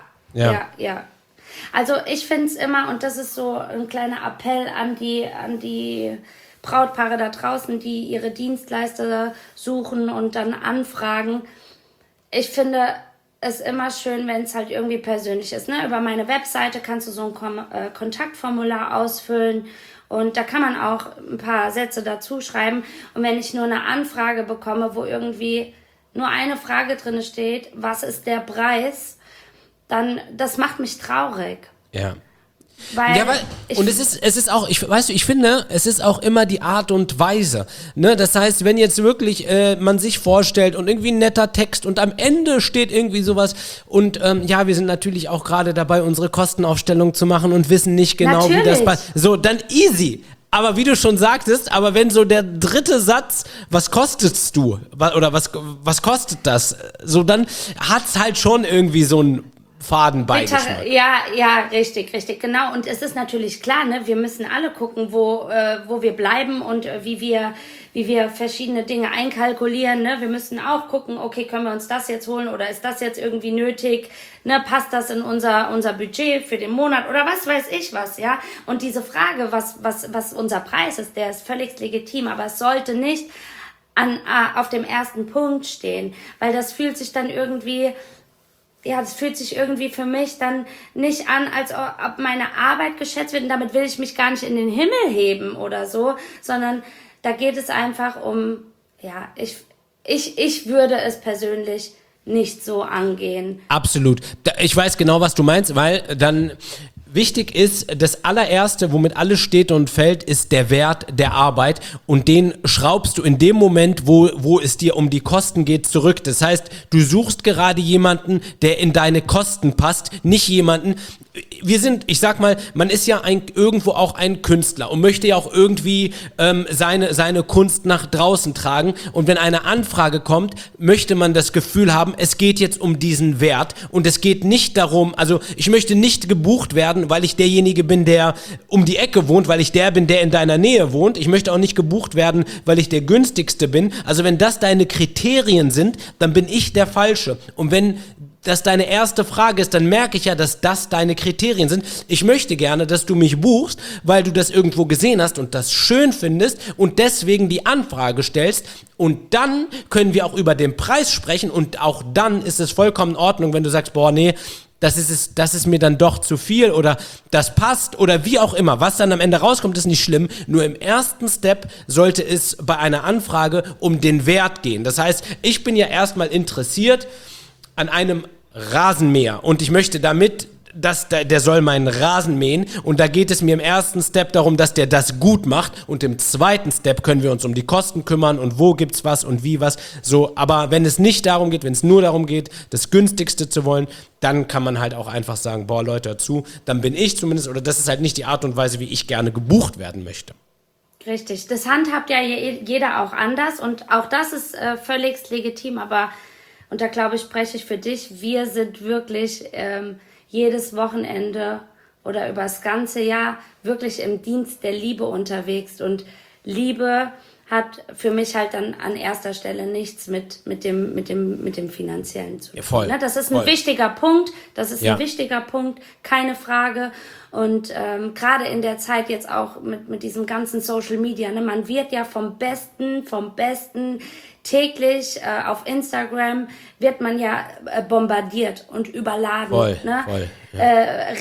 Also ich finde es immer, und das ist so ein kleiner Appell an die Brautpaare da draußen, die ihre Dienstleister suchen und dann anfragen. Ich finde es immer schön, wenn es halt irgendwie persönlich ist. Ne? Über meine Webseite kannst du so ein Kontaktformular ausfüllen und da kann man auch ein paar Sätze dazu schreiben. Und wenn ich nur eine Anfrage bekomme, wo irgendwie nur eine Frage drin steht, was ist der Preis, dann, das macht mich traurig. ja. Weil Und es ist auch, ich finde, es ist auch immer die Art und Weise. Ne? Das heißt, wenn jetzt wirklich man sich vorstellt und irgendwie ein netter Text und am Ende steht irgendwie sowas und wir sind natürlich auch gerade dabei, unsere Kostenaufstellung zu machen und wissen nicht genau, wie das passt. So, dann easy. Aber wie du schon sagtest, aber wenn so der dritte Satz, was kostetst du? Oder was kostet das? So, dann hat's halt schon irgendwie so ein Fadenbeigeschmack. Ja, richtig, genau. Und es ist natürlich klar, ne, wir müssen alle gucken, wo wir bleiben und wie wir verschiedene Dinge einkalkulieren, ne. Wir müssen auch gucken, okay, können wir uns das jetzt holen oder ist das jetzt irgendwie nötig, ne, passt das in unser Budget für den Monat oder was weiß ich was, ja. Und diese Frage, was unser Preis ist, der ist völlig legitim, aber es sollte nicht auf dem ersten Punkt stehen, weil das fühlt sich dann irgendwie ja, das fühlt sich irgendwie für mich dann nicht an, als ob meine Arbeit geschätzt wird. Und damit will ich mich gar nicht in den Himmel heben oder so, sondern da geht es einfach um, ja, ich würde es persönlich nicht so angehen. Absolut. Ich weiß genau, was du meinst, weil dann wichtig ist, das allererste, womit alles steht und fällt, ist der Wert der Arbeit und den schraubst du in dem Moment, wo es dir um die Kosten geht, zurück. Das heißt, du suchst gerade jemanden, der in deine Kosten passt, nicht jemanden. Ich sag mal, man ist ja irgendwo auch ein Künstler und möchte ja auch irgendwie seine Kunst nach draußen tragen. Und wenn eine Anfrage kommt, möchte man das Gefühl haben, es geht jetzt um diesen Wert und es geht nicht darum, also ich möchte nicht gebucht werden, weil ich derjenige bin, der um die Ecke wohnt, weil ich der bin, der in deiner Nähe wohnt. Ich möchte auch nicht gebucht werden, weil ich der günstigste bin. Also wenn das deine Kriterien sind, dann bin ich der Falsche. Und wenn das deine erste Frage ist, dann merke ich ja, dass das deine Kriterien sind. Ich möchte gerne, dass du mich buchst, weil du das irgendwo gesehen hast und das schön findest und deswegen die Anfrage stellst. Und dann können wir auch über den Preis sprechen und auch dann ist es vollkommen in Ordnung, wenn du sagst, boah, nee, das ist mir dann doch zu viel oder das passt oder wie auch immer. Was dann am Ende rauskommt, ist nicht schlimm. Nur im ersten Step sollte es bei einer Anfrage um den Wert gehen. Das heißt, ich bin ja erstmal interessiert an einem Rasenmäher und ich möchte damit, der soll meinen Rasen mähen und da geht es mir im ersten Step darum, dass der das gut macht und im zweiten Step können wir uns um die Kosten kümmern und wo gibt's was und wie was, so, aber wenn es nicht darum geht, wenn es nur darum geht, das günstigste zu wollen, dann kann man halt auch einfach sagen, boah Leute, hör zu, dann bin ich zumindest, oder das ist halt nicht die Art und Weise, wie ich gerne gebucht werden möchte. Richtig, das handhabt ja jeder auch anders und auch das ist völlig legitim, aber und da glaube ich, spreche ich für dich, wir sind wirklich jedes Wochenende oder über das ganze Jahr wirklich im Dienst der Liebe unterwegs und Liebe hat für mich halt dann an erster Stelle nichts mit dem Finanziellen zu tun. Ja, voll, ne? Das ist voll. ein wichtiger Punkt, Ja. ein wichtiger Punkt, keine Frage. Und gerade in der Zeit jetzt auch mit diesem ganzen Social Media, ne, man wird ja vom Besten täglich auf Instagram wird man ja bombardiert und überladen. Voll, ne? voll, ja.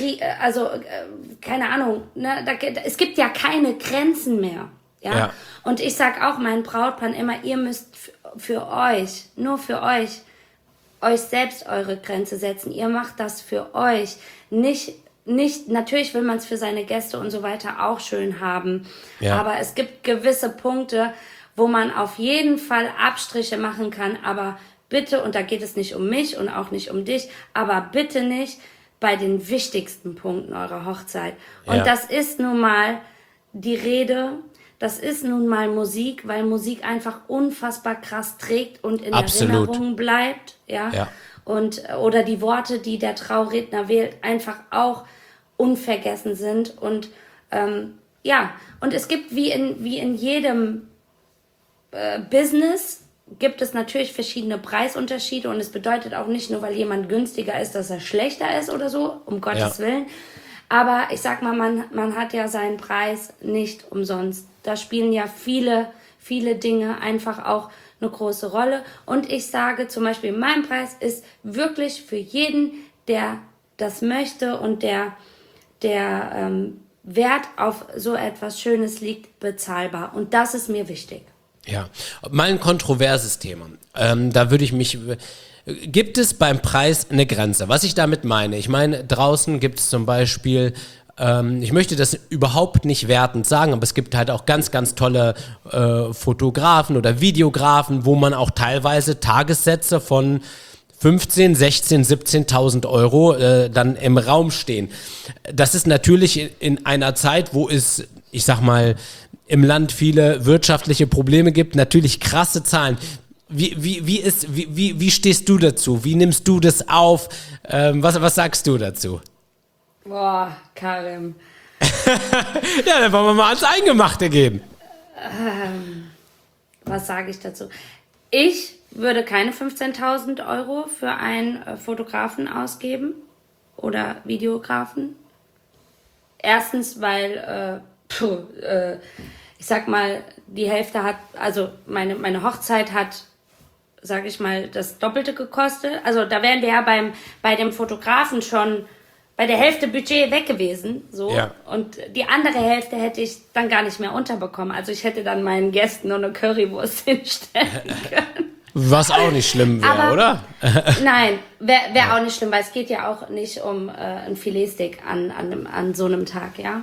Keine Ahnung, ne? Es gibt ja keine Grenzen mehr. Ja? Und ich sag auch meinen Brautpaaren immer, ihr müsst für euch, nur für euch selbst eure Grenze setzen. Ihr macht das für euch. Nicht, natürlich will man es für seine Gäste und so weiter auch schön haben. Ja. Aber es gibt gewisse Punkte, wo man auf jeden Fall Abstriche machen kann. Aber bitte, und da geht es nicht um mich und auch nicht um dich, aber bitte nicht bei den wichtigsten Punkten eurer Hochzeit. Und das ist nun mal die Rede, das ist nun mal Musik, weil Musik einfach unfassbar krass trägt und in Erinnerung bleibt, ja. Und, oder die Worte, die der Trauredner wählt, einfach auch unvergessen sind und, und es gibt wie in jedem Business gibt es natürlich verschiedene Preisunterschiede und es bedeutet auch nicht nur, weil jemand günstiger ist, dass er schlechter ist oder so, um Gottes Willen. Aber ich sag mal, man hat ja seinen Preis nicht umsonst. Da spielen ja viele, viele Dinge einfach auch eine große Rolle. Und ich sage zum Beispiel, mein Preis ist wirklich für jeden, der das möchte und der Wert auf so etwas Schönes liegt, bezahlbar. Und das ist mir wichtig. Ja, mal ein kontroverses Thema. Da würde ich mich... Gibt es beim Preis eine Grenze? Was ich damit meine? Ich meine, draußen gibt es zum Beispiel... ich möchte das überhaupt nicht wertend sagen, aber es gibt halt auch ganz, ganz tolle Fotografen oder Videografen, wo man auch teilweise Tagessätze von 15, 16, 17.000 Euro dann im Raum stehen. Das ist natürlich in einer Zeit, wo es, ich sag mal, im Land viele wirtschaftliche Probleme gibt, natürlich krasse Zahlen. Wie stehst du dazu? Wie nimmst du das auf? Was sagst du dazu? Boah, Karim. Ja, dann wollen wir mal ans Eingemachte gehen. Was sage ich dazu? Ich würde keine 15.000 Euro für einen Fotografen ausgeben oder Videografen. Erstens, weil, ich sag mal, die Hälfte hat, also meine Hochzeit hat sage ich mal, das Doppelte gekostet. Also da wären wir ja bei dem Fotografen schon bei der Hälfte Budget weg gewesen. So. Ja. Und die andere Hälfte hätte ich dann gar nicht mehr unterbekommen. Also ich hätte dann meinen Gästen nur eine Currywurst hinstellen können. Was auch nicht schlimm wäre, oder? Nein, wäre auch nicht schlimm, weil es geht ja auch nicht um ein Filetsteak an so einem Tag, ja.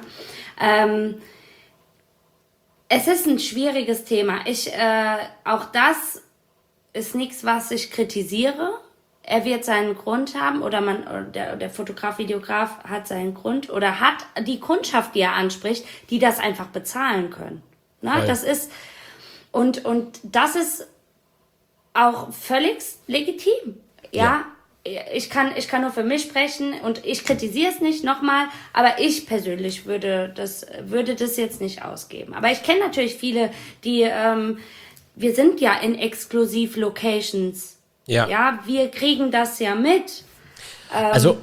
Es ist ein schwieriges Thema. Auch das ist nichts, was ich kritisiere. Er wird seinen Grund haben oder der Fotograf, Videograf hat seinen Grund oder hat die Kundschaft, die er anspricht, die das einfach bezahlen können. Na, das ist und das ist auch völlig legitim. Ja. Ich kann nur für mich sprechen und ich kritisiere es nicht nochmal, aber ich persönlich würde das jetzt nicht ausgeben. Aber ich kenne natürlich viele, die, wir sind ja in Exklusiv-Locations. Ja, wir kriegen das ja mit. Also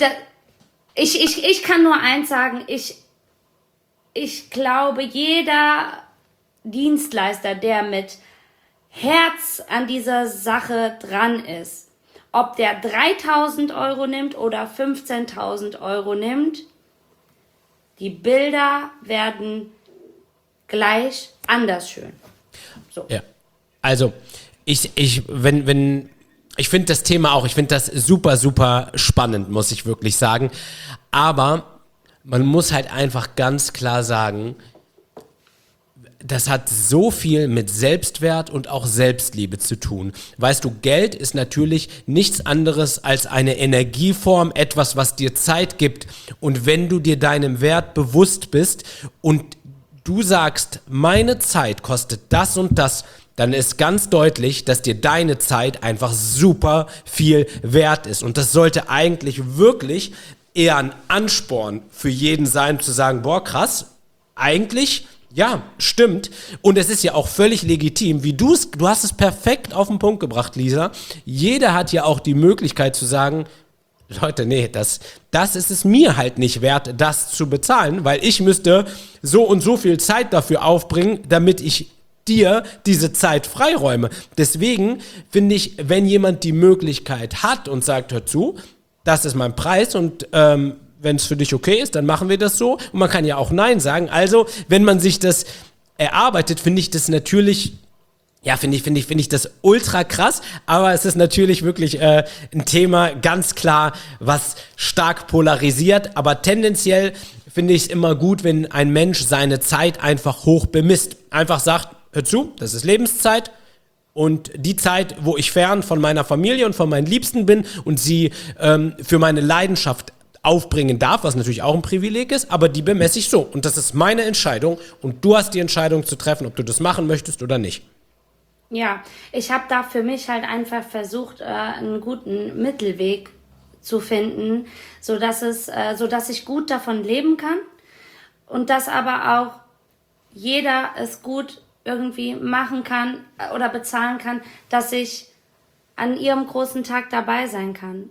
ich kann nur eins sagen, ich glaube, jeder Dienstleister, der mit Herz an dieser Sache dran ist, ob der 3.000 Euro nimmt oder 15.000 Euro nimmt, die Bilder werden gleich anders schön. So. Ja. Also, ich finde das Thema auch, ich finde das super, super spannend, muss ich wirklich sagen. Aber man muss halt einfach ganz klar sagen, das hat so viel mit Selbstwert und auch Selbstliebe zu tun. Weißt du, Geld ist natürlich nichts anderes als eine Energieform, etwas, was dir Zeit gibt. Und wenn du dir deinem Wert bewusst bist und du sagst, meine Zeit kostet das und das, dann ist ganz deutlich, dass dir deine Zeit einfach super viel wert ist. Und das sollte eigentlich wirklich eher ein Ansporn für jeden sein, zu sagen, boah, krass, eigentlich... Ja, stimmt. Und es ist ja auch völlig legitim, du hast es perfekt auf den Punkt gebracht, Lisa. Jeder hat ja auch die Möglichkeit zu sagen, Leute, nee, das ist es mir halt nicht wert, das zu bezahlen, weil ich müsste so und so viel Zeit dafür aufbringen, damit ich dir diese Zeit freiräume. Deswegen finde ich, wenn jemand die Möglichkeit hat und sagt, hör zu, das ist mein Preis und wenn es für dich okay ist, dann machen wir das so. Und man kann ja auch Nein sagen. Also, wenn man sich das erarbeitet, finde ich das natürlich, ja, finde ich das ultra krass. Aber es ist natürlich wirklich ein Thema, ganz klar, was stark polarisiert. Aber tendenziell finde ich es immer gut, wenn ein Mensch seine Zeit einfach hoch bemisst. Einfach sagt, hör zu, das ist Lebenszeit. Und die Zeit, wo ich fern von meiner Familie und von meinen Liebsten bin und sie für meine Leidenschaft aufbringen darf, was natürlich auch ein Privileg ist, aber die bemesse ich so. Und das ist meine Entscheidung und du hast die Entscheidung zu treffen, ob du das machen möchtest oder nicht. Ja, ich habe da für mich halt einfach versucht, einen guten Mittelweg zu finden, so dass ich gut davon leben kann und dass aber auch jeder es gut irgendwie machen kann oder bezahlen kann, dass ich an ihrem großen Tag dabei sein kann.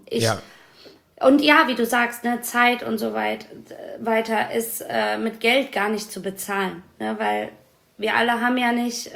Und ja, wie du sagst, ne, Zeit und so weiter ist mit Geld gar nicht zu bezahlen, ne, weil wir alle haben ja nicht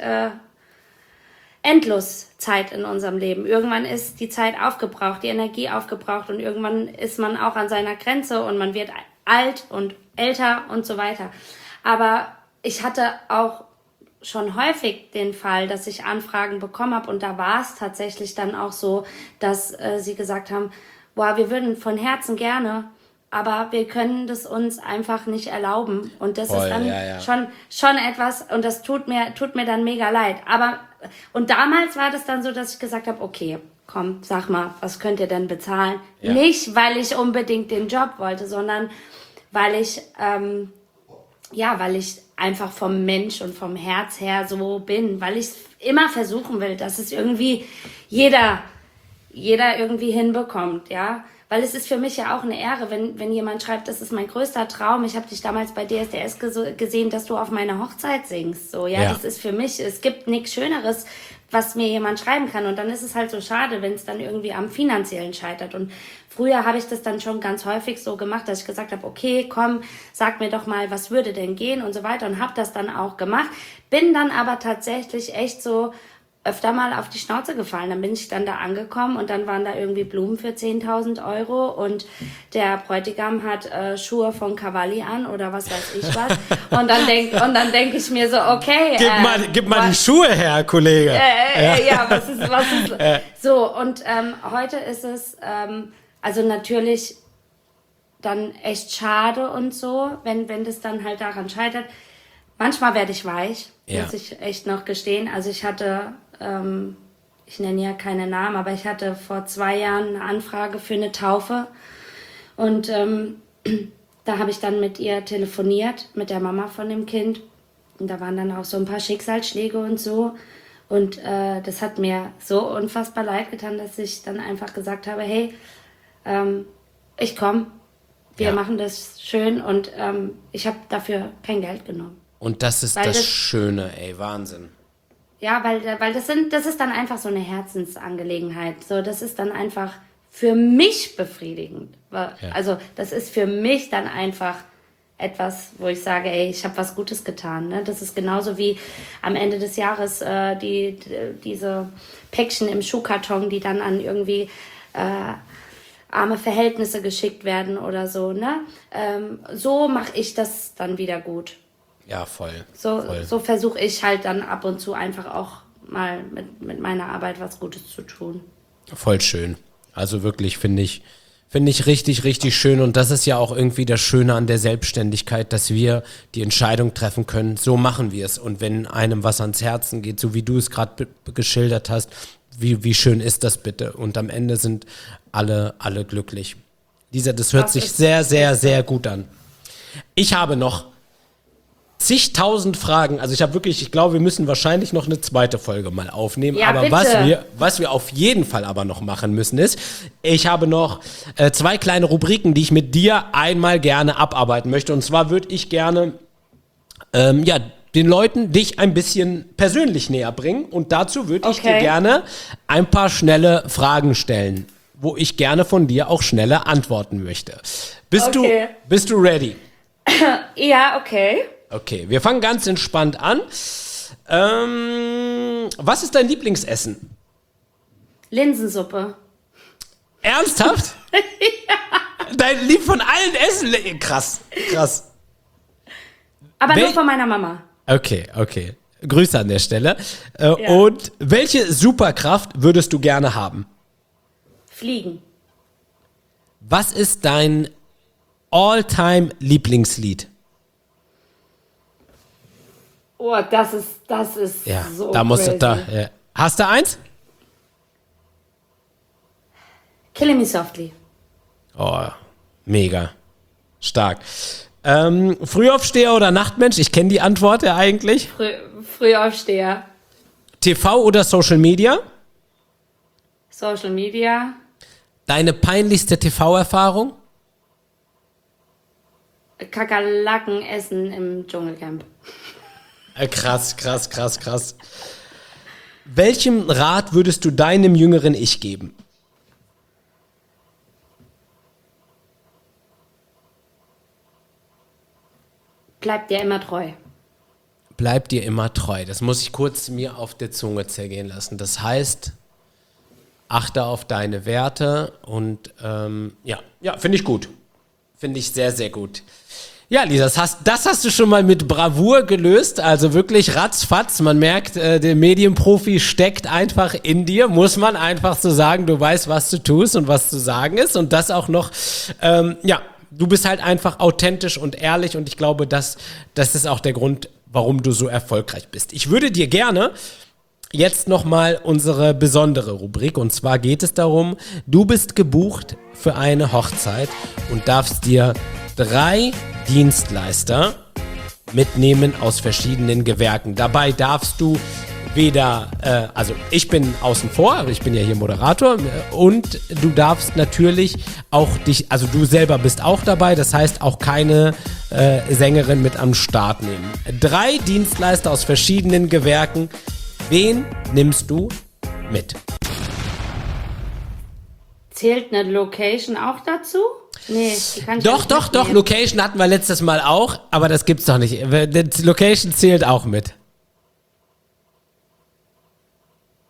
endlos Zeit in unserem Leben. Irgendwann ist die Zeit aufgebraucht, die Energie aufgebraucht und irgendwann ist man auch an seiner Grenze und man wird alt und älter und so weiter. Aber ich hatte auch schon häufig den Fall, dass ich Anfragen bekommen habe und da war es tatsächlich dann auch so, dass sie gesagt haben, boah, wir würden von Herzen gerne, aber wir können das uns einfach nicht erlauben. Und das ist dann schon etwas, und das tut mir dann mega leid. Und damals war das dann so, dass ich gesagt habe, okay, komm, sag mal, was könnt ihr denn bezahlen? Ja. Nicht, weil ich unbedingt den Job wollte, sondern weil ich einfach vom Mensch und vom Herz her so bin, weil ich immer versuchen will, dass es irgendwie jeder irgendwie hinbekommt, ja. Weil es ist für mich ja auch eine Ehre, wenn jemand schreibt, das ist mein größter Traum. Ich habe dich damals bei DSDS gesehen, dass du auf meiner Hochzeit singst. So, ja, das ist für mich, es gibt nichts Schöneres, was mir jemand schreiben kann. Und dann ist es halt so schade, wenn es dann irgendwie am Finanziellen scheitert. Und früher habe ich das dann schon ganz häufig so gemacht, dass ich gesagt habe, okay, komm, sag mir doch mal, was würde denn gehen und so weiter. Und habe das dann auch gemacht. Bin dann aber tatsächlich echt so öfter mal auf die Schnauze gefallen. Dann bin ich dann da angekommen und dann waren da irgendwie Blumen für 10.000 Euro und der Bräutigam hat Schuhe von Cavalli an oder was weiß ich was. Und dann denk ich mir so, okay. Gib mal die Schuhe her, Kollege. Ja, was ist so, und heute ist es, also natürlich dann echt schade und so, wenn das dann halt daran scheitert. Manchmal werde ich weich, muss ich echt noch gestehen. Also ich hatte, ich nenne ja keine Namen, aber ich hatte vor 2 Jahren eine Anfrage für eine Taufe. Und da habe ich dann mit ihr telefoniert, mit der Mama von dem Kind. Und da waren dann auch so ein paar Schicksalsschläge und so. Und das hat mir so unfassbar leid getan, dass ich dann einfach gesagt habe, hey, ich komme, wir machen das schön und ich habe dafür kein Geld genommen. Und das ist das Schöne, ey, Wahnsinn. Ja, weil das ist dann einfach so eine Herzensangelegenheit. So, das ist dann einfach für mich befriedigend. Also das ist für mich dann einfach etwas, wo ich sage, ey, ich habe was Gutes getan. Ne? Das ist genauso wie am Ende des Jahres diese Päckchen im Schuhkarton, die dann an irgendwie arme Verhältnisse geschickt werden oder so. Ne? So mache ich das dann wieder gut. Ja, voll. So versuche ich halt dann ab und zu einfach auch mal mit meiner Arbeit was Gutes zu tun. Voll schön. Also wirklich finde ich richtig, richtig schön. Und das ist ja auch irgendwie das Schöne an der Selbstständigkeit, dass wir die Entscheidung treffen können, so machen wir es. Und wenn einem was ans Herzen geht, so wie du es gerade geschildert hast, wie schön ist das bitte? Und am Ende sind alle glücklich. Lisa, das hört sich sehr, sehr, sehr gut an. Ich habe noch zigtausend Fragen. Also ich glaube, wir müssen wahrscheinlich noch eine zweite Folge mal aufnehmen. Ja, aber bitte. was wir auf jeden Fall aber noch machen müssen ist, ich habe noch 2 kleine Rubriken, die ich mit dir einmal gerne abarbeiten möchte. Und zwar würde ich gerne, den Leuten dich ein bisschen persönlich näher bringen. Und dazu würde ich dir gerne ein paar schnelle Fragen stellen, wo ich gerne von dir auch schnelle Antworten möchte. Bist du ready? Ja, okay. Okay, wir fangen ganz entspannt an. Was ist dein Lieblingsessen? Linsensuppe. Ernsthaft? Ja. Dein Lieb von allen Essen? Krass. Aber nur von meiner Mama. Okay. Grüße an der Stelle. Und welche Superkraft würdest du gerne haben? Fliegen. Was ist dein All-Time-Lieblingslied? Oh, das ist so da musst crazy. du Hast du eins? Killing Me Softly. Oh, mega. Stark. Frühaufsteher oder Nachtmensch? Ich kenne die Antwort ja eigentlich. Frühaufsteher. TV oder Social Media? Social Media. Deine peinlichste TV-Erfahrung? Kakerlaken essen im Dschungelcamp. Krass. Welchen Rat würdest du deinem jüngeren Ich geben? Bleib dir immer treu. Bleib dir immer treu. Das muss ich kurz mir auf der Zunge zergehen lassen. Das heißt, achte auf deine Werte und finde ich gut. Finde ich sehr, sehr gut. Ja, Lisa, das hast du schon mal mit Bravour gelöst, also wirklich ratzfatz. Man merkt, der Medienprofi steckt einfach in dir, muss man einfach so sagen. Du weißt, was du tust und was zu sagen ist und das auch noch, du bist halt einfach authentisch und ehrlich und ich glaube, das ist auch der Grund, warum du so erfolgreich bist. Ich würde dir gerne jetzt nochmal unsere besondere Rubrik und zwar geht es darum, du bist gebucht für eine Hochzeit und darfst dir 3 Dienstleister mitnehmen aus verschiedenen Gewerken. Dabei darfst du weder, ich bin außen vor, ich bin ja hier Moderator und du darfst natürlich auch also du selber bist auch dabei, das heißt auch keine Sängerin mit am Start nehmen. 3 Dienstleister aus verschiedenen Gewerken, wen nimmst du mit? Zählt eine Location auch dazu? Nee, die kann ich Doch, Location hatten wir letztes Mal auch, aber das gibt's doch nicht. Location zählt auch mit.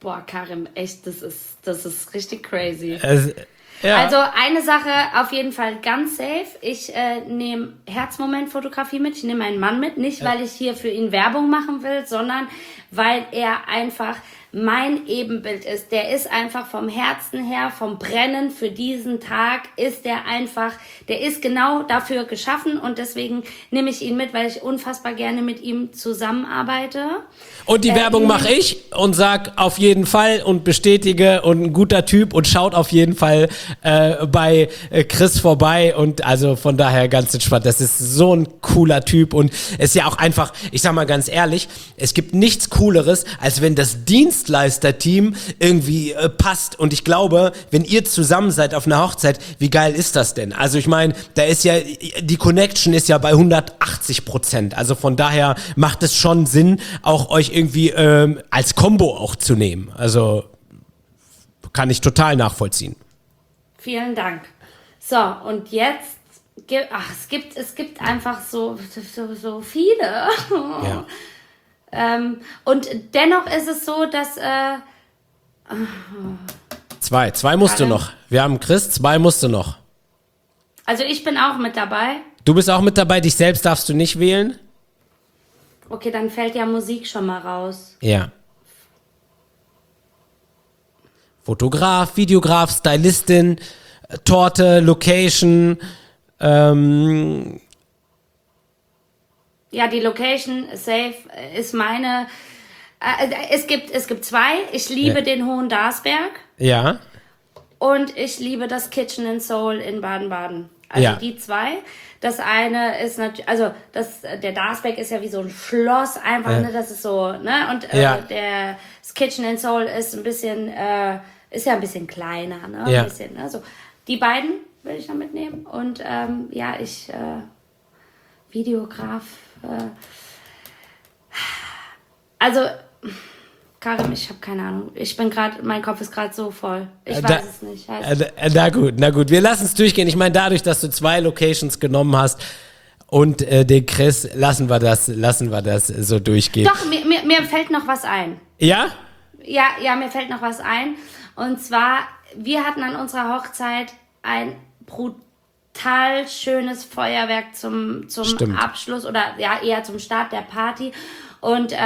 Boah, Karim, echt, das ist richtig crazy. Ja. Also eine Sache auf jeden Fall ganz safe. Ich nehme Herzmomentfotografie mit. Ich nehme meinen Mann mit. Nicht, weil ich hier für ihn Werbung machen will, sondern weil er einfach mein Ebenbild ist. Der ist einfach vom Herzen her, vom Brennen für diesen Tag, der ist genau dafür geschaffen und deswegen nehme ich ihn mit, weil ich unfassbar gerne mit ihm zusammenarbeite. Und die Werbung mache ich und sag auf jeden Fall und bestätige und ein guter Typ und schaut auf jeden Fall bei Chris vorbei und also von daher ganz entspannt. Das ist so ein cooler Typ und es ist ja auch einfach, ich sag mal ganz ehrlich, es gibt nichts Cooleres, als wenn das Dienstleister-Team irgendwie passt und ich glaube, wenn ihr zusammen seid auf einer Hochzeit, wie geil ist das denn? Also ich meine, da ist ja, die Connection ist ja bei 180%, also von daher macht es schon Sinn, auch euch irgendwie als Kombo auch zu nehmen. Also kann ich total nachvollziehen. Vielen Dank. So, und jetzt, es gibt einfach so viele. Ja. Und dennoch ist es so, dass Zwei musst du noch. Wir haben Chris, 2 musst du noch. also ich bin auch mit dabei. Du bist auch mit dabei, dich selbst darfst du nicht wählen? Okay, dann fällt ja Musik schon mal raus. Ja. Fotograf, Videograf, Stylistin, Torte, Location, Ja, die Location safe ist meine. Es gibt 2. Ich liebe den Hohen Darsberg ja. und ich liebe das Kitchen and Soul in Baden-Baden. Also Ja. die 2. Das eine ist natürlich, also der Darsberg ist ja wie so ein Schloss einfach, ne, das ist so, ne, und Ja. das Kitchen and Soul ist ein bisschen, ist ja ein bisschen kleiner, ne, Ja. ein bisschen, also die beiden will ich noch mitnehmen und ja, ich Videograf, also Karim, ich habe keine Ahnung. Mein Kopf ist gerade so voll. Ich weiß es nicht. Na gut. Wir lassen es durchgehen. Ich meine, dadurch, dass du 2 Locations genommen hast und den Chris, lassen wir das so durchgehen. Doch, mir fällt noch was ein. Ja? Ja, mir fällt noch was ein. Und zwar, wir hatten an unserer Hochzeit ein brutal schönes Feuerwerk zum Stimmt. Abschluss oder ja, eher zum Start der Party. Und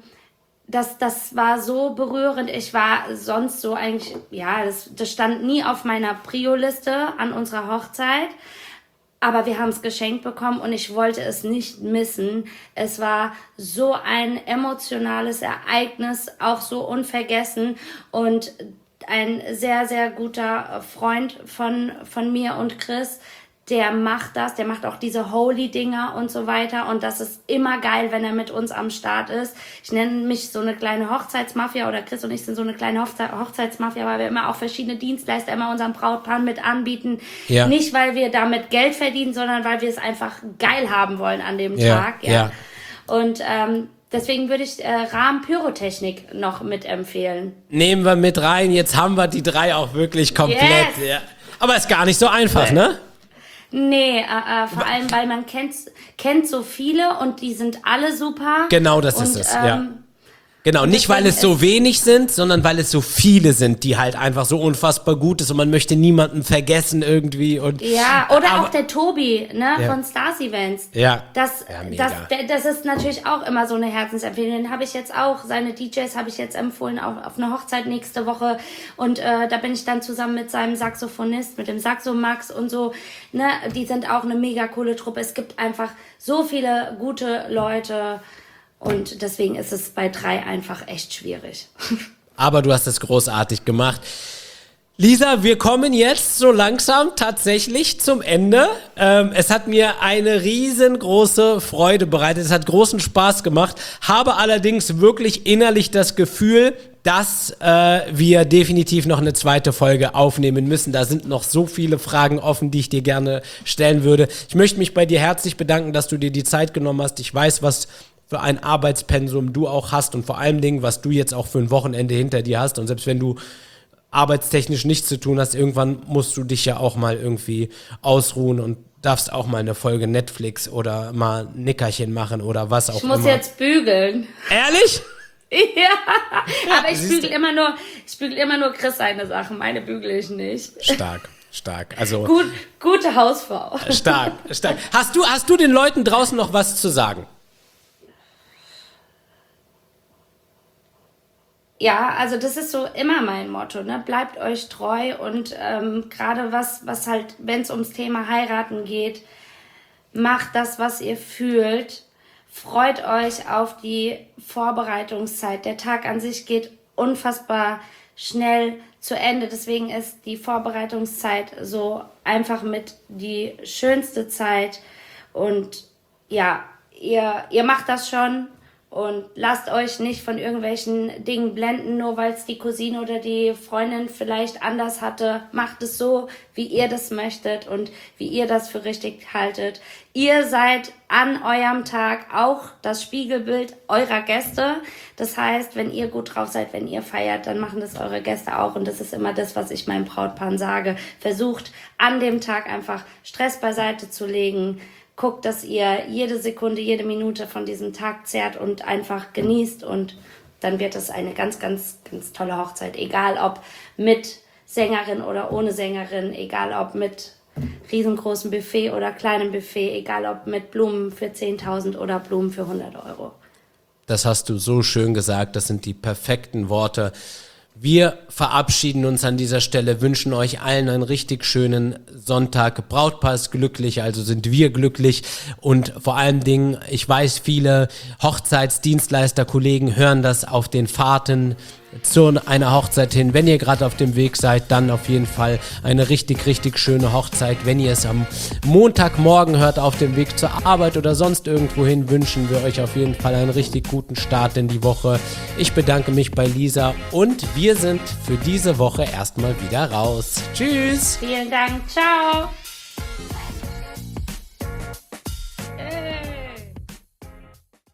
das war so berührend. Ich war sonst so eigentlich, ja, das stand nie auf meiner Prio-Liste an unserer Hochzeit. Aber wir haben es geschenkt bekommen und ich wollte es nicht missen. Es war so ein emotionales Ereignis, auch so unvergessen. Und ein sehr, sehr guter Freund von mir und Chris, der macht auch diese Holy-Dinger und so weiter und das ist immer geil, wenn er mit uns am Start ist. Ich nenne mich so eine kleine Hochzeitsmafia oder Chris und ich sind so eine kleine Hochzeitsmafia, weil wir immer auch verschiedene Dienstleister immer unseren Brautpaaren mit anbieten. Ja. Nicht, weil wir damit Geld verdienen, sondern weil wir es einfach geil haben wollen an dem Tag. Ja. Und deswegen würde ich Rahmen Pyrotechnik noch mitempfehlen. Nehmen wir mit rein. Jetzt haben wir die 3 auch wirklich komplett. Yes. Ja. Aber ist gar nicht so einfach, ne? Nee, vor allem, weil man kennt so viele und die sind alle super. Genau, das ist es, ja. Genau, nicht weil es so wenig sind, sondern weil es so viele sind, die halt einfach so unfassbar gut ist und man möchte niemanden vergessen irgendwie. Und, ja, oder auch der Tobi, ne, von Stars Events. Ja. Das ist natürlich auch immer so eine Herzensempfehlung. Den habe ich jetzt auch, seine DJs habe ich jetzt empfohlen, auch auf eine Hochzeit nächste Woche. Und da bin ich dann zusammen mit seinem Saxophonist, mit dem Saxo Max und so. Ne, die sind auch eine mega coole Truppe. Es gibt einfach so viele gute Leute. Und deswegen ist es bei 3 einfach echt schwierig. Aber du hast es großartig gemacht. Lisa, wir kommen jetzt so langsam tatsächlich zum Ende. Es hat mir eine riesengroße Freude bereitet. Es hat großen Spaß gemacht. Habe allerdings wirklich innerlich das Gefühl, dass wir definitiv noch eine zweite Folge aufnehmen müssen. Da sind noch so viele Fragen offen, die ich dir gerne stellen würde. Ich möchte mich bei dir herzlich bedanken, dass du dir die Zeit genommen hast. Ich weiß, was für ein Arbeitspensum du auch hast und vor allen Dingen, was du jetzt auch für ein Wochenende hinter dir hast. Und selbst wenn du arbeitstechnisch nichts zu tun hast, irgendwann musst du dich ja auch mal irgendwie ausruhen und darfst auch mal eine Folge Netflix oder mal ein Nickerchen machen oder was auch immer. Ich muss jetzt bügeln. Ehrlich? Ja, aber ich bügel immer nur Chris seine Sachen, meine bügel ich nicht. Stark. Also gute Hausfrau. Stark. Hast du den Leuten draußen noch was zu sagen? Ja, also das ist so immer mein Motto, ne? Bleibt euch treu und gerade was halt, wenn es ums Thema Heiraten geht, macht das, was ihr fühlt. Freut euch auf die Vorbereitungszeit. Der Tag an sich geht unfassbar schnell zu Ende. Deswegen ist die Vorbereitungszeit so einfach mit die schönste Zeit. Und ja, ihr macht das schon. Und lasst euch nicht von irgendwelchen Dingen blenden, nur weil es die Cousine oder die Freundin vielleicht anders hatte. Macht es so, wie ihr das möchtet und wie ihr das für richtig haltet. Ihr seid an eurem Tag auch das Spiegelbild eurer Gäste. Das heißt, wenn ihr gut drauf seid, wenn ihr feiert, dann machen das eure Gäste auch. Und das ist immer das, was ich meinen Brautpaaren sage. Versucht an dem Tag einfach Stress beiseite zu legen. Guckt, dass ihr jede Sekunde, jede Minute von diesem Tag zehrt und einfach genießt. Und dann wird es eine ganz, ganz, ganz tolle Hochzeit. Egal ob mit Sängerin oder ohne Sängerin, egal ob mit riesengroßem Buffet oder kleinem Buffet, egal ob mit Blumen für 10.000 oder Blumen für 100 Euro. Das hast du so schön gesagt. Das sind die perfekten Worte. Wir verabschieden uns an dieser Stelle, wünschen euch allen einen richtig schönen Sonntag. Brautpaar ist glücklich, also sind wir glücklich. Und vor allen Dingen, ich weiß, viele Hochzeitsdienstleister, Kollegen hören das auf den Fahrten zu einer Hochzeit hin. Wenn ihr gerade auf dem Weg seid, dann auf jeden Fall eine richtig, richtig schöne Hochzeit. Wenn ihr es am Montagmorgen hört, auf dem Weg zur Arbeit oder sonst irgendwo hin, wünschen wir euch auf jeden Fall einen richtig guten Start in die Woche. Ich bedanke mich bei Lisa und wir sind für diese Woche erstmal wieder raus. Tschüss! Vielen Dank, ciao!